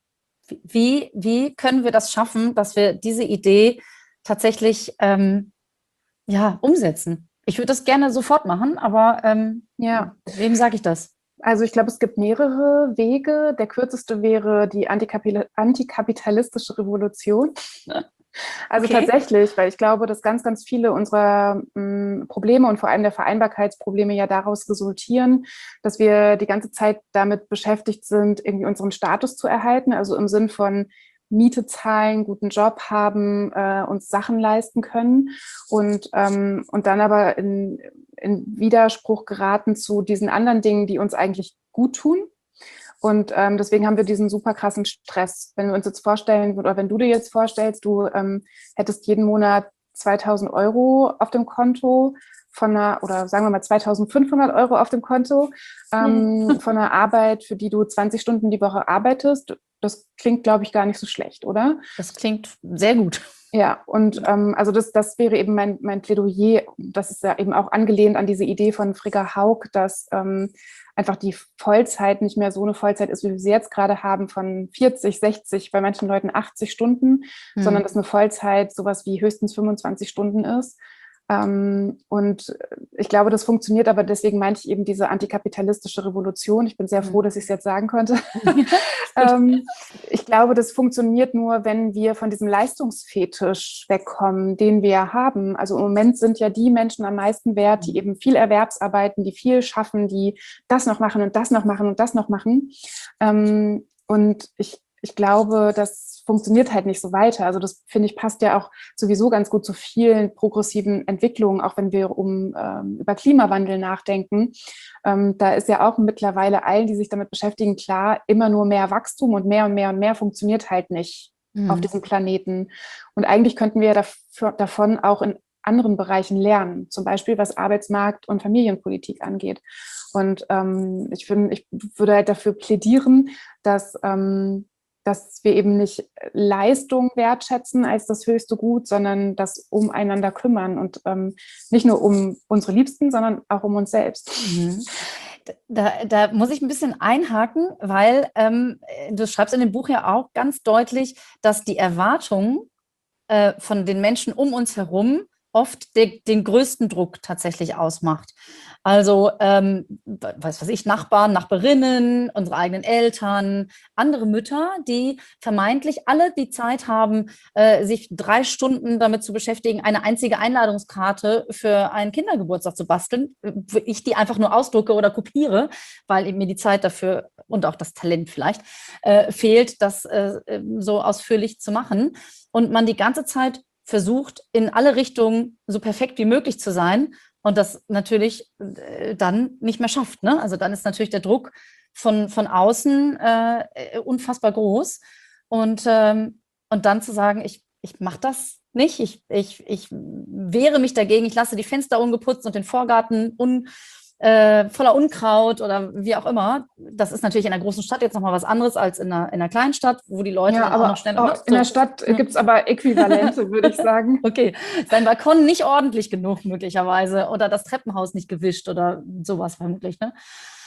Speaker 1: Wie, wie können wir das schaffen, dass wir diese Idee tatsächlich ähm, ja, umsetzen? Ich würde das gerne sofort machen, aber ähm,
Speaker 2: Ja.
Speaker 1: wem sage ich das?
Speaker 2: Also ich glaube, es gibt mehrere Wege. Der kürzeste wäre die antikapi- antikapitalistische Revolution. Also
Speaker 1: Okay.
Speaker 2: tatsächlich, weil ich glaube, dass ganz, ganz viele unserer mh, Probleme und vor allem der Vereinbarkeitsprobleme ja daraus resultieren, dass wir die ganze Zeit damit beschäftigt sind, irgendwie unseren Status zu erhalten, also im Sinn von Miete zahlen, guten Job haben, äh, uns Sachen leisten können und, ähm, und dann aber in, in Widerspruch geraten zu diesen anderen Dingen, die uns eigentlich gut tun. Und ähm, deswegen haben wir diesen super krassen Stress. Wenn wir uns jetzt vorstellen, oder wenn du dir jetzt vorstellst, du ähm, hättest jeden Monat zweitausend Euro auf dem Konto von einer, oder sagen wir mal zweitausendfünfhundert Euro auf dem Konto ähm, von einer Arbeit, für die du zwanzig Stunden die Woche arbeitest. Das klingt, glaube ich, gar nicht so schlecht, oder?
Speaker 1: Das klingt sehr gut.
Speaker 2: Ja, und ähm, also das, das wäre eben mein, mein Plädoyer. Das ist ja eben auch angelehnt an diese Idee von Frigga Haug, dass ähm, einfach die Vollzeit nicht mehr so eine Vollzeit ist, wie wir sie jetzt gerade haben, von vierzig, sechzig, bei manchen Leuten achtzig Stunden,
Speaker 1: Hm.
Speaker 2: sondern dass eine Vollzeit sowas wie höchstens fünfundzwanzig Stunden ist. Ähm, und ich glaube, das funktioniert, aber deswegen meinte ich eben diese antikapitalistische Revolution. Ich bin sehr froh, dass ich es jetzt sagen konnte. ähm, ich glaube, das funktioniert nur, wenn wir von diesem Leistungsfetisch wegkommen, den wir haben. Also im Moment sind ja die Menschen am meisten wert, die eben viel Erwerbsarbeiten, die viel schaffen, die das noch machen und das noch machen und das noch machen. Ähm, und ich Ich glaube, das funktioniert halt nicht so weiter. Also das, finde ich, passt ja auch sowieso ganz gut zu vielen progressiven Entwicklungen, auch wenn wir um ähm, über Klimawandel nachdenken. Ähm, da ist ja auch mittlerweile allen, die sich damit beschäftigen, klar, immer nur mehr Wachstum und mehr und mehr und mehr funktioniert halt nicht
Speaker 1: Mhm.
Speaker 2: auf diesem Planeten. Und eigentlich könnten wir dafür, davon auch in anderen Bereichen lernen, zum Beispiel was Arbeitsmarkt und Familienpolitik angeht. Und ähm, ich, find, ich würde halt dafür plädieren, dass ähm, dass wir eben nicht Leistung wertschätzen als das höchste Gut, sondern das umeinander kümmern und ähm, nicht nur um unsere Liebsten, sondern auch um uns selbst.
Speaker 1: Mhm. Da, da muss ich ein bisschen einhaken, weil ähm, du schreibst in dem Buch ja auch ganz deutlich, dass die Erwartungen äh, von den Menschen um uns herum oft de, den größten Druck tatsächlich ausmacht. Also, ähm, was weiß ich, Nachbarn, Nachbarinnen, unsere eigenen Eltern, andere Mütter, die vermeintlich alle die Zeit haben, äh, sich drei Stunden damit zu beschäftigen, eine einzige Einladungskarte für einen Kindergeburtstag zu basteln. Ich die einfach nur ausdrucke oder kopiere, weil eben mir die Zeit dafür und auch das Talent vielleicht äh, fehlt, das äh, so ausführlich zu machen. Und man die ganze Zeit versucht, in alle Richtungen so perfekt wie möglich zu sein und das natürlich äh, dann nicht mehr schafft. Ne? Also dann ist natürlich der Druck von, von außen äh, unfassbar groß. Und, ähm, und dann zu sagen, ich, ich mache das nicht, ich, ich, ich wehre mich dagegen, ich lasse die Fenster ungeputzt und den Vorgarten un, äh, voller Unkraut oder wie auch immer. Das ist natürlich in einer großen Stadt jetzt nochmal was anderes als in einer, in einer kleinen Stadt, wo die Leute
Speaker 2: Ja,
Speaker 1: dann auch
Speaker 2: aber
Speaker 1: noch schnell...
Speaker 2: auch
Speaker 1: Ne?
Speaker 2: in der
Speaker 1: So.
Speaker 2: Stadt gibt es aber Äquivalente, würde ich sagen.
Speaker 1: Okay, sein Balkon nicht ordentlich genug möglicherweise oder das Treppenhaus nicht gewischt oder sowas vermutlich, ne?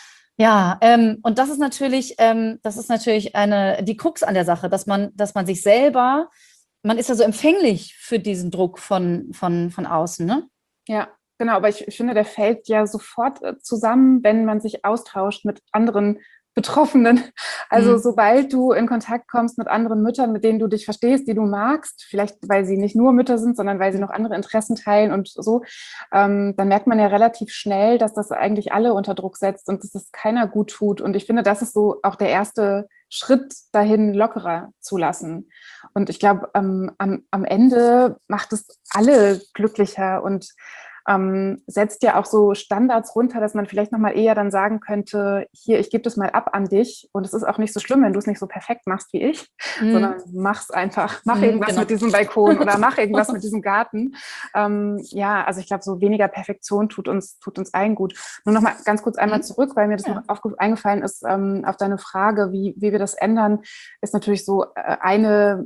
Speaker 1: Ja, ähm, und das ist natürlich, ähm, das ist natürlich eine, die Krux an der Sache, dass man, dass man sich selber, man ist ja so empfänglich für diesen Druck von, von, von außen, ne?
Speaker 2: Ja, Genau, aber ich, ich finde, der fällt ja sofort äh, zusammen, wenn man sich austauscht mit anderen Betroffenen. Also
Speaker 1: Mhm.
Speaker 2: sobald du in Kontakt kommst mit anderen Müttern, mit denen du dich verstehst, die du magst, vielleicht weil sie nicht nur Mütter sind, sondern weil sie noch andere Interessen teilen und so, ähm, dann merkt man ja relativ schnell, dass das eigentlich alle unter Druck setzt und dass das keiner gut tut. Und ich finde, das ist so auch der erste Schritt dahin, lockerer zu lassen. Und ich glaube, ähm, am, am Ende macht es alle glücklicher und ähm, setzt ja auch so Standards runter, dass man vielleicht nochmal eher dann sagen könnte, hier, ich gebe das mal ab an dich und es ist auch nicht so schlimm, wenn du es nicht so perfekt machst wie ich,
Speaker 1: Mhm.
Speaker 2: sondern mach's einfach, mach
Speaker 1: Mhm,
Speaker 2: irgendwas
Speaker 1: genau.
Speaker 2: mit diesem Balkon oder mach irgendwas mit diesem Garten. Ähm, ja, also ich glaube, so weniger Perfektion tut uns, tut uns allen gut. Nur nochmal ganz kurz einmal
Speaker 1: Mhm.
Speaker 2: zurück, weil mir das
Speaker 1: Ja.
Speaker 2: noch aufge- eingefallen ist, ähm, auf deine Frage, wie, wie wir das ändern, ist natürlich so äh, eine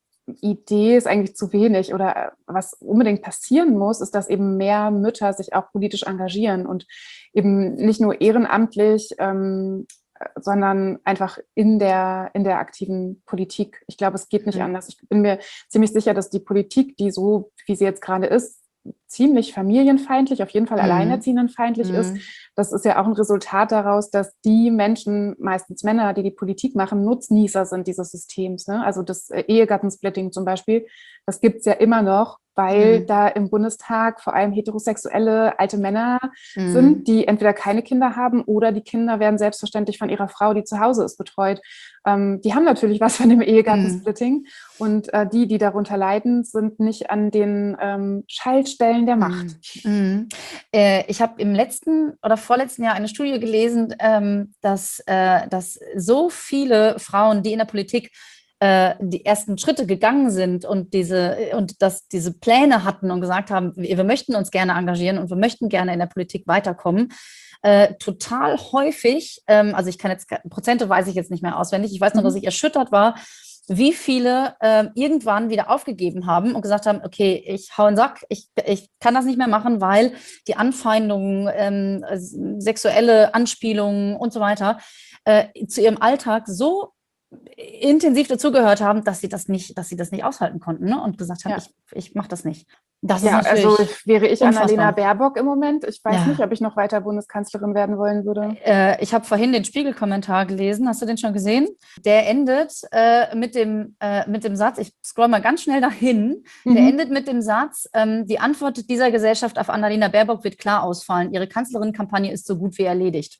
Speaker 2: Idee ist eigentlich zu wenig oder was unbedingt passieren muss, ist, dass eben mehr Mütter sich auch politisch engagieren und eben nicht nur ehrenamtlich, ähm, sondern einfach in der, in der aktiven Politik. Ich glaube, es geht nicht
Speaker 1: Mhm.
Speaker 2: anders. Ich bin mir ziemlich sicher, dass die Politik, die so, wie sie jetzt gerade ist, ziemlich familienfeindlich, auf jeden Fall
Speaker 1: Mhm.
Speaker 2: alleinerziehendenfeindlich ist.
Speaker 1: Mhm.
Speaker 2: Das ist ja auch ein Resultat daraus, dass die Menschen, meistens Männer, die die Politik machen, Nutznießer sind dieses Systems. Ne? Also das Ehegattensplitting zum Beispiel, das gibt es ja immer noch, weil
Speaker 1: Mhm.
Speaker 2: da im Bundestag vor allem heterosexuelle alte Männer
Speaker 1: Mhm.
Speaker 2: sind, die entweder keine Kinder haben oder die Kinder werden selbstverständlich von ihrer Frau, die zu Hause ist, betreut. Ähm, die haben natürlich was von dem
Speaker 1: Mhm.
Speaker 2: Ehegattensplitting und äh, die, die darunter leiden, sind nicht an den ähm, Schaltstellen der Macht.
Speaker 1: Mhm. Mhm. Äh, ich habe im letzten oder vorletzten Jahr eine Studie gelesen, ähm, dass, äh, dass so viele Frauen, die in der Politik äh, die ersten Schritte gegangen sind und diese und dass diese Pläne hatten und gesagt haben, wir, wir möchten uns gerne engagieren und wir möchten gerne in der Politik weiterkommen. Äh, total häufig, ähm, also ich kann jetzt Prozente weiß ich jetzt nicht mehr auswendig, ich weiß nur, dass ich erschüttert war, wie viele äh, irgendwann wieder aufgegeben haben und gesagt haben, okay, ich hau in den Sack, ich, ich kann das nicht mehr machen, weil die Anfeindungen, ähm, sexuelle Anspielungen und so weiter äh, zu ihrem Alltag so intensiv dazugehört haben, dass sie das nicht, dass sie das nicht aushalten konnten, ne? Und gesagt haben,
Speaker 2: Ja.
Speaker 1: ich, ich mache das nicht. Das ist
Speaker 2: Ja, also
Speaker 1: natürlich
Speaker 2: wäre ich Annalena
Speaker 1: unfassbar.
Speaker 2: Baerbock im Moment. Ich weiß nicht,
Speaker 1: Ja.
Speaker 2: ob ich noch weiter Bundeskanzlerin werden wollen würde.
Speaker 1: Äh, ich habe vorhin den Spiegel-Kommentar gelesen. Hast du den schon gesehen? Der endet äh, mit, dem, äh, mit dem Satz, ich scroll mal ganz schnell dahin, der
Speaker 2: Mhm.
Speaker 1: endet mit dem Satz, ähm, die Antwort dieser Gesellschaft auf Annalena Baerbock wird klar ausfallen. Ihre Kanzlerin-Kampagne ist so gut wie erledigt.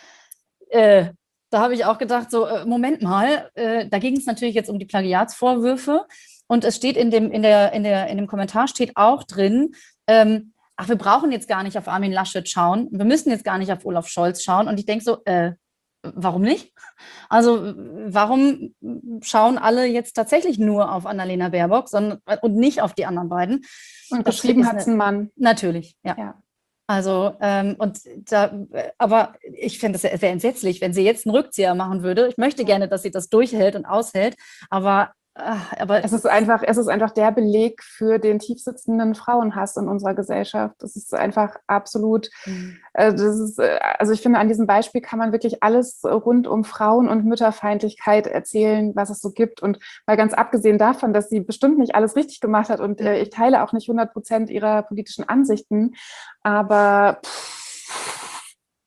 Speaker 1: Äh, da habe ich auch gedacht, so, äh, Moment mal, äh, da ging es natürlich jetzt um die Plagiatsvorwürfe. Und es steht in dem, in der, in der, in dem Kommentar steht auch drin, ähm, ach, wir brauchen jetzt gar nicht auf Armin Laschet schauen, wir müssen jetzt gar nicht auf Olaf Scholz schauen. Und ich denke so, äh, warum nicht? Also warum schauen alle jetzt tatsächlich nur auf Annalena Baerbock sondern, und nicht auf die anderen beiden?
Speaker 2: Und
Speaker 1: Das
Speaker 2: geschrieben
Speaker 1: ist
Speaker 2: hat es
Speaker 1: eine,
Speaker 2: ein Mann.
Speaker 1: natürlich, ja.
Speaker 2: Ja.
Speaker 1: Also, ähm, und da, aber ich finde, es wäre entsetzlich, wenn sie jetzt einen Rückzieher machen würde. Ich möchte gerne, dass sie das durchhält und aushält, aber, ach, aber
Speaker 2: Es ist einfach, es ist einfach der Beleg für den tiefsitzenden Frauenhass in unserer Gesellschaft. Es ist einfach absolut,
Speaker 1: mhm.
Speaker 2: äh, das ist, äh, also ich finde, an diesem Beispiel kann man wirklich alles rund um Frauen- und Mütterfeindlichkeit erzählen, was es so gibt. Und mal ganz abgesehen davon, dass sie bestimmt nicht alles richtig gemacht hat und äh, ich teile auch nicht hundert Prozent ihrer politischen Ansichten, aber pff,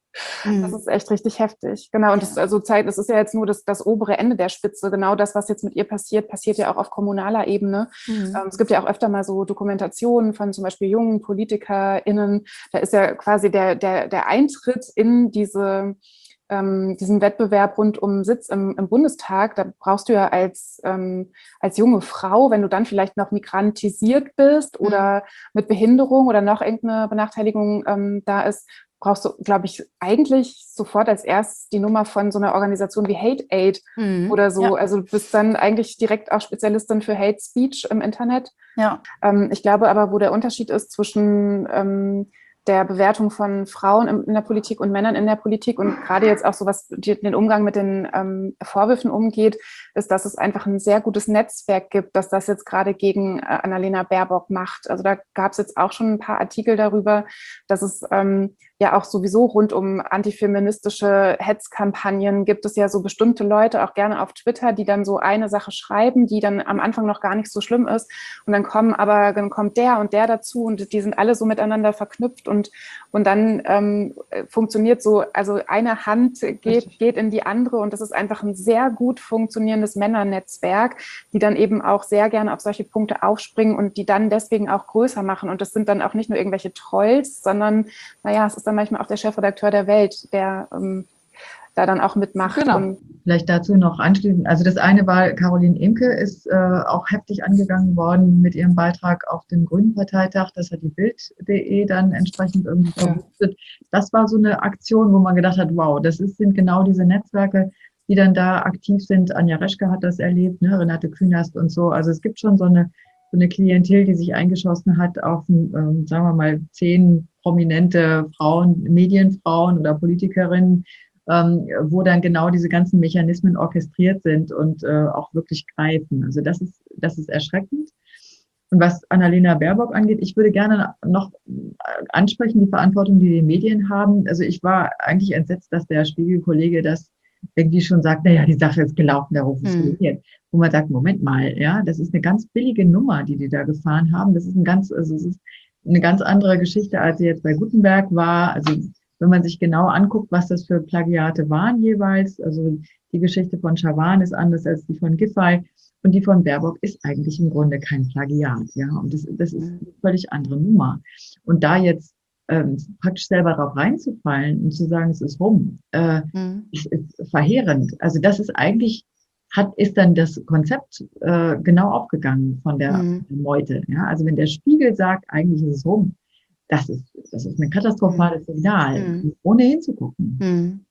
Speaker 2: das
Speaker 1: Mhm.
Speaker 2: ist echt richtig heftig. Genau. Und das,
Speaker 1: Ja.
Speaker 2: also Zeit, das ist ja jetzt nur das, das obere Ende der Spitze. Genau das, was jetzt mit ihr passiert, passiert ja auch auf kommunaler Ebene.
Speaker 1: Mhm.
Speaker 2: Ähm, es gibt ja auch öfter mal so Dokumentationen von zum Beispiel jungen PolitikerInnen. Da ist ja quasi der, der, der Eintritt in diese, ähm, diesen Wettbewerb rund um Sitz im, im Bundestag. Da brauchst du ja als, ähm, als junge Frau, wenn du dann vielleicht noch migrantisiert bist
Speaker 1: Mhm.
Speaker 2: oder mit Behinderung oder noch irgendeine Benachteiligung ähm, da ist, brauchst du, glaube ich, eigentlich sofort als erstes die Nummer von so einer Organisation wie Hate Aid
Speaker 1: Mhm.
Speaker 2: oder so.
Speaker 1: Ja.
Speaker 2: Also du bist dann eigentlich direkt auch Spezialistin für Hate Speech im Internet.
Speaker 1: Ja.
Speaker 2: Ähm, ich glaube aber, wo der Unterschied ist zwischen ähm, der Bewertung von Frauen in, in der Politik und Männern in der Politik und gerade jetzt auch so was die, den Umgang mit den ähm, Vorwürfen umgeht, ist, dass es einfach ein sehr gutes Netzwerk gibt, dass das jetzt gerade gegen äh, Annalena Baerbock macht. Also da gab es jetzt auch schon ein paar Artikel darüber, dass es ähm, ja auch sowieso rund um antifeministische Hetzkampagnen gibt es ja so bestimmte Leute, auch gerne auf Twitter, die dann so eine Sache schreiben, die dann am Anfang noch gar nicht so schlimm ist. Und dann kommen aber, dann kommt der und der dazu und die sind alle so miteinander verknüpft und, und dann ähm, funktioniert so, also eine Hand geht, geht in die andere und das ist einfach ein sehr gut funktionierendes Männernetzwerk, die dann eben auch sehr gerne auf solche Punkte aufspringen und die dann deswegen auch größer machen. Und das sind dann auch nicht nur irgendwelche Trolls, sondern, naja, es ist dann manchmal auch der Chefredakteur der Welt, der ähm, da dann auch mitmacht.
Speaker 3: Genau.
Speaker 2: Und
Speaker 3: vielleicht dazu noch anschließend. Also das eine war, Caroline Imke ist äh, auch heftig angegangen worden mit ihrem Beitrag auf dem Grünen Parteitag. Das hat die Bild punkt de dann entsprechend irgendwie verwurstet. Ja. Das war so eine Aktion, wo man gedacht hat, wow, das ist, sind genau diese Netzwerke, die dann da aktiv sind. Anja Reschke hat das erlebt, ne? Renate Künast und so. Also es gibt schon so eine, so eine Klientel, die sich eingeschossen hat auf, ähm, sagen wir mal, zehn prominente Frauen, Medienfrauen oder Politikerinnen, ähm, wo dann genau diese ganzen Mechanismen orchestriert sind und äh, auch wirklich greifen. Also das ist, das ist erschreckend. Und was Annalena Baerbock angeht, ich würde gerne noch ansprechen, die Verantwortung, die die Medien haben. Also ich war eigentlich entsetzt, dass der Spiegel-Kollege das irgendwie schon sagt, naja, die Sache ist gelaufen, der Ruf ist verliert. Mhm. Wo man sagt, Moment mal, ja, das ist eine ganz billige Nummer, die die da gefahren haben. Das ist ein ganz, also es ist eine ganz andere Geschichte, als sie jetzt bei Gutenberg war. Also wenn man sich genau anguckt, was das für Plagiate waren jeweils, also die Geschichte von Schawan ist anders als die von Giffey und die von Baerbock ist eigentlich im Grunde kein Plagiat, ja, und das, das ist eine völlig andere Nummer. Und da jetzt ähm, praktisch selber drauf reinzufallen und zu sagen, es ist rum, äh, mhm. ist, ist verheerend. Also das ist eigentlich, hat, ist dann das Konzept äh, genau aufgegangen von der, mhm. der Meute, ja, also wenn der Spiegel sagt, eigentlich ist es rum, Das ist, das ist ein katastrophales Signal, mhm. ohne hinzugucken.
Speaker 1: Mhm.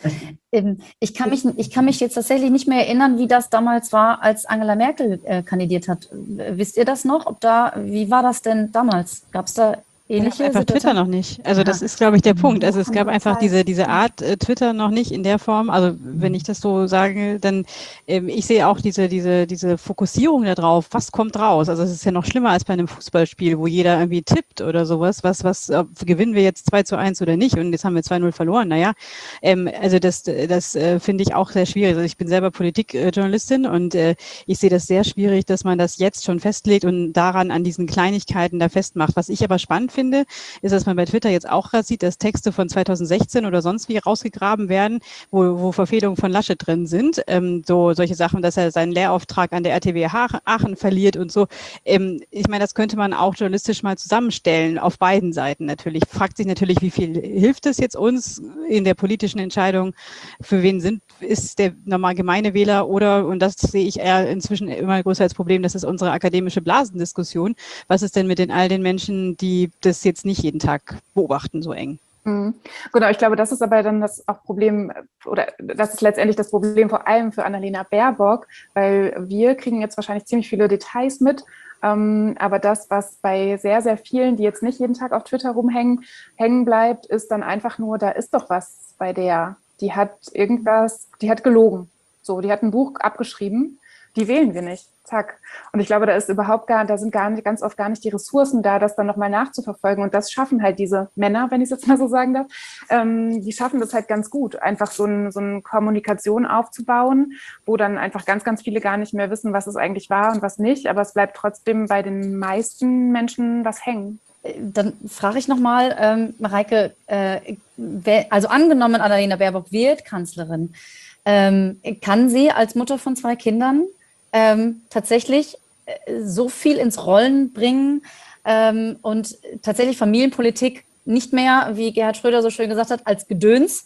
Speaker 1: Ich kann mich, ich kann mich jetzt tatsächlich nicht mehr erinnern, wie das damals war, als Angela Merkel äh, kandidiert hat. Wisst ihr das noch? Ob da, wie war das denn damals? Gab es da ähnliche
Speaker 4: einfach Twitter noch nicht. Also das ist, glaube ich, der Punkt. Also es gab einfach diese diese Art äh, Twitter noch nicht in der Form. Also wenn ich das so sage, dann ähm, ich sehe auch diese diese diese Fokussierung da drauf. Was kommt raus? Also es ist ja noch schlimmer als bei einem Fußballspiel, wo jeder irgendwie tippt oder sowas. Was was äh, gewinnen wir jetzt zwei zu eins oder nicht? Und jetzt haben wir zwei null verloren. Naja, ähm, also das das äh, finde ich auch sehr schwierig. Also ich bin selber Politikjournalistin äh, und äh, ich sehe das sehr schwierig, dass man das jetzt schon festlegt und daran an diesen Kleinigkeiten da festmacht. Was ich aber spannend finde, ist, dass man bei Twitter jetzt auch gerade sieht, dass Texte von zweitausendsechzehn oder sonst wie rausgegraben werden, wo, wo Verfehlungen von Laschet drin sind. Ähm, so solche Sachen, dass er seinen Lehrauftrag an der R T W Aachen verliert und so. Ähm, ich meine, das könnte man auch journalistisch mal zusammenstellen, auf beiden Seiten natürlich. Fragt sich natürlich, wie viel hilft es jetzt uns in der politischen Entscheidung, für wen sind, ist der normal gemeine Wähler oder, und das sehe ich eher inzwischen immer größer als Problem, das ist unsere akademische Blasendiskussion. Was ist denn mit den all den Menschen, die das jetzt nicht jeden Tag beobachten, so eng?
Speaker 2: Mhm. Genau, ich glaube, das ist aber dann das auch Problem, oder das ist letztendlich das Problem vor allem für Annalena Baerbock, weil wir kriegen jetzt wahrscheinlich ziemlich viele Details mit, ähm, aber das, was bei sehr, sehr vielen, die jetzt nicht jeden Tag auf Twitter rumhängen, hängen bleibt, ist dann einfach nur, da ist doch was bei der, die hat irgendwas, die hat gelogen, so, die hat ein Buch abgeschrieben, die wählen wir nicht. Zack. Und ich glaube, da ist überhaupt gar, da sind gar nicht, ganz oft gar nicht die Ressourcen da, das dann nochmal nachzuverfolgen. Und das schaffen halt diese Männer, wenn ich es jetzt mal so sagen darf, ähm, die schaffen das halt ganz gut, einfach so, ein, so eine Kommunikation aufzubauen, wo dann einfach ganz, ganz viele gar nicht mehr wissen, was es eigentlich war und was nicht. Aber es bleibt trotzdem bei den meisten Menschen was hängen.
Speaker 1: Dann frage ich nochmal, ähm, Mareike, äh, also angenommen, Annalena Baerbock wird Kanzlerin, ähm, kann sie als Mutter von zwei Kindern Ähm, tatsächlich äh, so viel ins Rollen bringen ähm, und tatsächlich Familienpolitik nicht mehr, wie Gerhard Schröder so schön gesagt hat, als Gedöns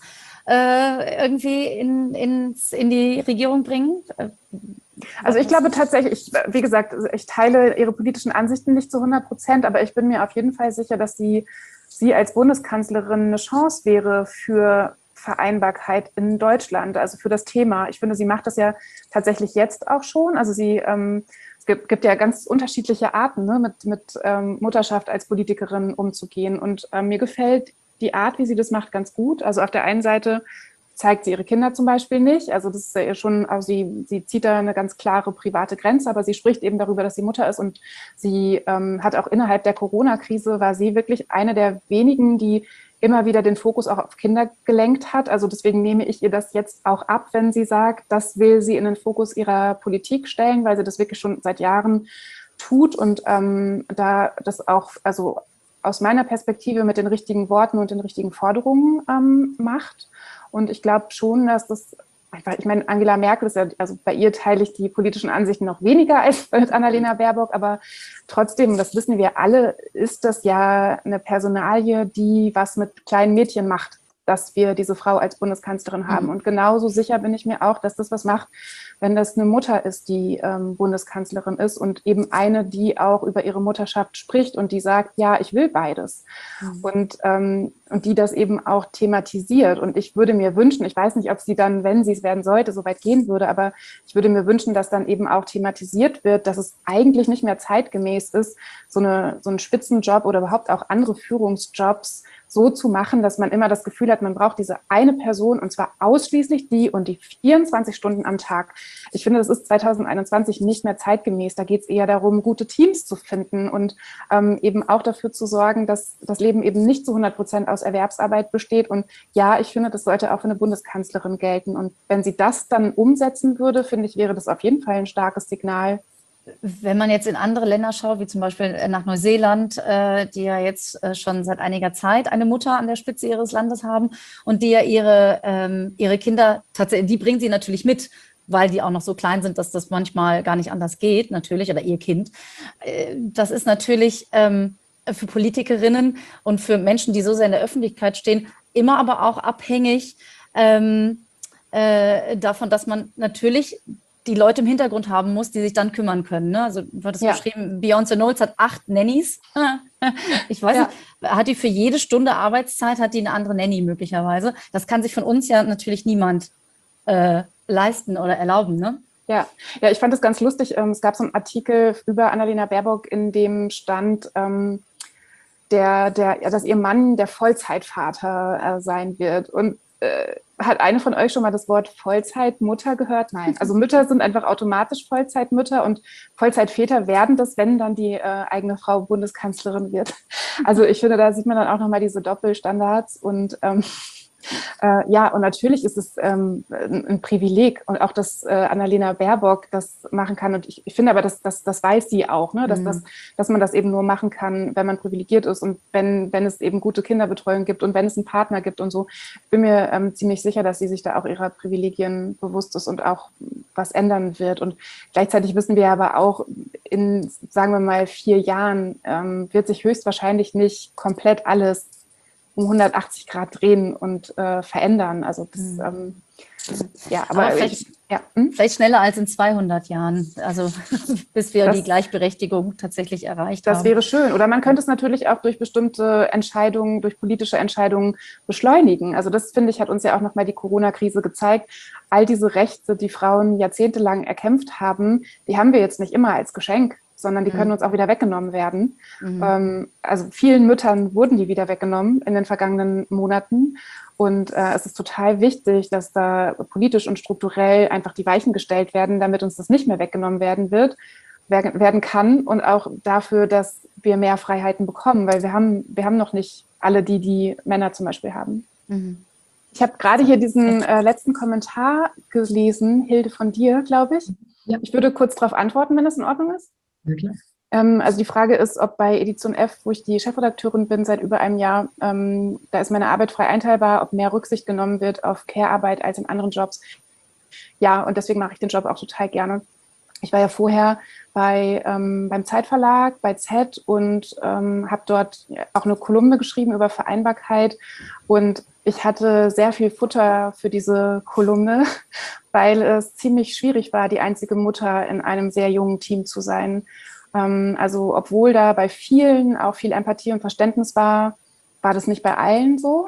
Speaker 1: äh, irgendwie in, ins, in die Regierung bringen?
Speaker 2: Also ich glaube tatsächlich, ich, wie gesagt, ich teile ihre politischen Ansichten nicht zu hundert Prozent, aber ich bin mir auf jeden Fall sicher, dass sie, sie als Bundeskanzlerin eine Chance wäre für Vereinbarkeit in Deutschland, also für das Thema. Ich finde, sie macht das ja tatsächlich jetzt auch schon. Also sie, ähm, es gibt, gibt ja ganz unterschiedliche Arten, ne, mit, mit ähm, Mutterschaft als Politikerin umzugehen. Und ähm, mir gefällt die Art, wie sie das macht, ganz gut. Also auf der einen Seite zeigt sie ihre Kinder zum Beispiel nicht. Also das ist ja schon, also sie, sie zieht da eine ganz klare private Grenze, aber sie spricht eben darüber, dass sie Mutter ist und sie ähm, hat auch innerhalb der Corona-Krise, war sie wirklich eine der wenigen, die immer wieder den Fokus auch auf Kinder gelenkt hat. Also deswegen nehme ich ihr das jetzt auch ab, wenn sie sagt, das will sie in den Fokus ihrer Politik stellen, weil sie das wirklich schon seit Jahren tut und ähm, da das auch, also aus meiner Perspektive mit den richtigen Worten und den richtigen Forderungen ähm, macht. Und ich glaube schon, dass das, ich meine, Angela Merkel ist ja, also bei ihr teile ich die politischen Ansichten noch weniger als mit Annalena Baerbock, aber trotzdem, das wissen wir alle, ist das ja eine Personalie, die was mit kleinen Mädchen macht, dass wir diese Frau als Bundeskanzlerin haben. Und genauso sicher bin ich mir auch, dass das was macht, wenn das eine Mutter ist, die ähm, Bundeskanzlerin ist und eben eine, die auch über ihre Mutterschaft spricht und die sagt, ja, ich will beides. Mhm. Und, ähm, und die das eben auch thematisiert. Und ich würde mir wünschen, ich weiß nicht, ob sie dann, wenn sie es werden sollte, so weit gehen würde, aber ich würde mir wünschen, dass dann eben auch thematisiert wird, dass es eigentlich nicht mehr zeitgemäß ist, so, eine, so einen Spitzenjob oder überhaupt auch andere Führungsjobs so zu machen, dass man immer das Gefühl hat, man braucht diese eine Person und zwar ausschließlich die und die vierundzwanzig Stunden am Tag. Ich finde, das ist zwanzig einundzwanzig nicht mehr zeitgemäß. Da geht es eher darum, gute Teams zu finden und ähm, eben auch dafür zu sorgen, dass das Leben eben nicht zu hundert Prozent aus Erwerbsarbeit besteht. Und ja, ich finde, das sollte auch für eine Bundeskanzlerin gelten. Und wenn sie das dann umsetzen würde, finde ich, wäre das auf jeden Fall ein starkes Signal.
Speaker 1: Wenn man jetzt in andere Länder schaut, wie zum Beispiel nach Neuseeland, äh, die ja jetzt äh, schon seit einiger Zeit eine Mutter an der Spitze ihres Landes haben und die ja ihre, ähm, ihre Kinder tatsächlich, die bringen sie natürlich mit, weil die auch noch so klein sind, dass das manchmal gar nicht anders geht, natürlich, oder ihr Kind. Äh, das ist natürlich ähm, für Politikerinnen und für Menschen, die so sehr in der Öffentlichkeit stehen, immer aber auch abhängig ähm, äh, davon, dass man natürlich die Leute im Hintergrund haben muss, die sich dann kümmern können. Ne? Also du hattest ja beschrieben, Beyoncé Knowles hat acht Nannies. Ich weiß ja. nicht, hat die für jede Stunde Arbeitszeit, hat die eine andere Nanny möglicherweise. Das kann sich von uns ja natürlich niemand äh, leisten oder erlauben, ne?
Speaker 2: Ja, ja, ich fand das ganz lustig. Es gab so einen Artikel über Annalena Baerbock, in dem stand, ähm, der, der, ja, dass ihr Mann der Vollzeitvater äh, sein wird. Und äh, hat eine von euch schon mal das Wort Vollzeitmutter gehört? Nein. Also Mütter sind einfach automatisch Vollzeitmütter und Vollzeitväter werden das, wenn dann die äh, eigene Frau Bundeskanzlerin wird. Also ich finde, da sieht man dann auch nochmal diese Doppelstandards und ähm, Äh, ja, und natürlich ist es ähm, ein, ein Privileg und auch, dass äh, Annalena Baerbock das machen kann. Und ich, ich finde aber, dass, dass, das weiß sie auch, ne? dass, mhm. das, dass man das eben nur machen kann, wenn man privilegiert ist und wenn, wenn es eben gute Kinderbetreuung gibt und wenn es einen Partner gibt und so. Ich bin mir ähm, ziemlich sicher, dass sie sich da auch ihrer Privilegien bewusst ist und auch was ändern wird. Und gleichzeitig wissen wir aber auch, in, sagen wir mal, vier Jahren ähm, wird sich höchstwahrscheinlich nicht komplett alles um hundertachtzig Grad drehen und äh, verändern. Also das, mhm. ähm, ja, aber,
Speaker 1: aber vielleicht,
Speaker 2: ich, ja, hm?
Speaker 1: vielleicht schneller als in zweihundert Jahren, also bis wir
Speaker 2: das,
Speaker 1: die Gleichberechtigung tatsächlich erreicht
Speaker 2: das
Speaker 1: haben.
Speaker 2: Das wäre schön. Oder man könnte es natürlich auch durch bestimmte Entscheidungen, durch politische Entscheidungen beschleunigen. Also das, finde ich, hat uns ja auch nochmal die Corona-Krise gezeigt. All diese Rechte, die Frauen jahrzehntelang erkämpft haben, die haben wir jetzt nicht immer als Geschenk, sondern die können uns auch wieder weggenommen werden. Mhm. Ähm, also vielen Müttern wurden die wieder weggenommen in den vergangenen Monaten. Und äh, es ist total wichtig, dass da politisch und strukturell einfach die Weichen gestellt werden, damit uns das nicht mehr weggenommen werden wird, werden kann und auch dafür, dass wir mehr Freiheiten bekommen, weil wir haben, wir haben noch nicht alle die, die Männer zum Beispiel haben. Mhm. Ich habe gerade hier diesen äh, letzten Kommentar gelesen, Hilde, von dir, glaube ich. Ja. Ich würde kurz darauf antworten, wenn das in Ordnung ist.
Speaker 3: Ja, klar.
Speaker 2: Ähm, also die Frage ist, ob bei Edition F, wo ich die Chefredakteurin bin seit über einem Jahr, ähm, da ist meine Arbeit frei einteilbar, ob mehr Rücksicht genommen wird auf Care-Arbeit als in anderen Jobs. Ja, und deswegen mache ich den Job auch total gerne. Ich war ja vorher bei, ähm, beim Zeitverlag, bei Z und ähm, habe dort auch eine Kolumne geschrieben über Vereinbarkeit. Und ich hatte sehr viel Futter für diese Kolumne, weil es ziemlich schwierig war, die einzige Mutter in einem sehr jungen Team zu sein. Ähm, also obwohl da bei vielen auch viel Empathie und Verständnis war, war das nicht bei allen so.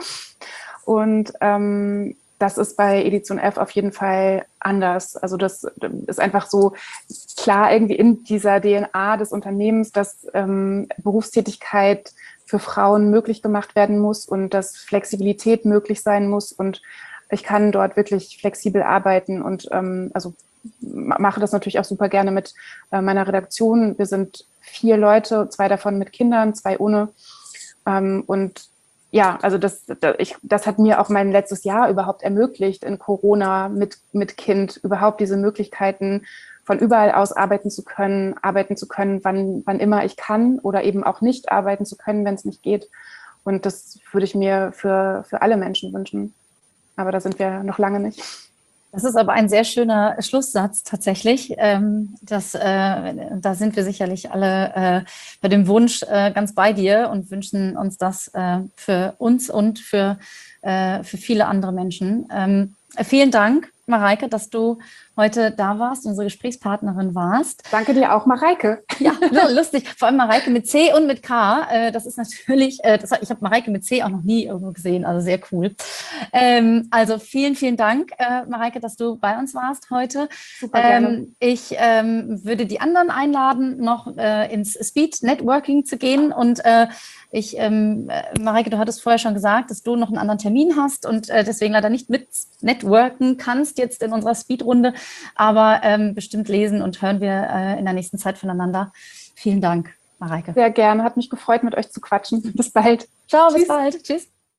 Speaker 2: Und ähm, das ist bei Edition F auf jeden Fall anders. Also das ist einfach so klar irgendwie in dieser D N A des Unternehmens, dass ähm, Berufstätigkeit für Frauen möglich gemacht werden muss und dass Flexibilität möglich sein muss. Und ich kann dort wirklich flexibel arbeiten und ähm, also mache das natürlich auch super gerne mit äh, meiner Redaktion. Wir sind vier Leute, zwei davon mit Kindern, zwei ohne. Ähm, und ja, also das, das, ich, das hat mir auch mein letztes Jahr überhaupt ermöglicht, in Corona mit, mit Kind überhaupt diese Möglichkeiten von überall aus arbeiten zu können, arbeiten zu können, wann, wann immer ich kann oder eben auch nicht arbeiten zu können, wenn es nicht geht. Und das würde ich mir für, für alle Menschen wünschen. Aber da sind wir noch lange nicht.
Speaker 1: Das ist aber ein sehr schöner Schlusssatz tatsächlich. Ähm, das, äh, da sind wir sicherlich alle äh, bei dem Wunsch äh, ganz bei dir und wünschen uns das äh, für uns und für, äh, für viele andere Menschen. Ähm, vielen Dank, Mareike, dass du heute da warst, unsere Gesprächspartnerin warst.
Speaker 2: Danke dir auch, Mareike.
Speaker 1: Ja, lustig. Vor allem Mareike mit C und mit K. Äh, das ist natürlich, äh, das, ich habe Mareike mit C auch noch nie irgendwo gesehen, also sehr cool. Ähm, also vielen, vielen Dank, äh, Mareike, dass du bei uns warst heute.
Speaker 2: Super gerne.
Speaker 1: Ähm, ich ähm, würde die anderen einladen, noch äh, ins Speed Networking zu gehen und äh, ich, ähm, Mareike, du hattest vorher schon gesagt, dass du noch einen anderen Termin hast und äh, deswegen leider nicht mit networken kannst jetzt in unserer Speed-Runde, aber ähm, bestimmt lesen und hören wir äh, in der nächsten Zeit voneinander. Vielen Dank, Mareike.
Speaker 2: Sehr gerne, hat mich gefreut, mit euch zu quatschen. Bis bald.
Speaker 1: Ciao,
Speaker 2: Tschüss.
Speaker 1: bis bald. Tschüss.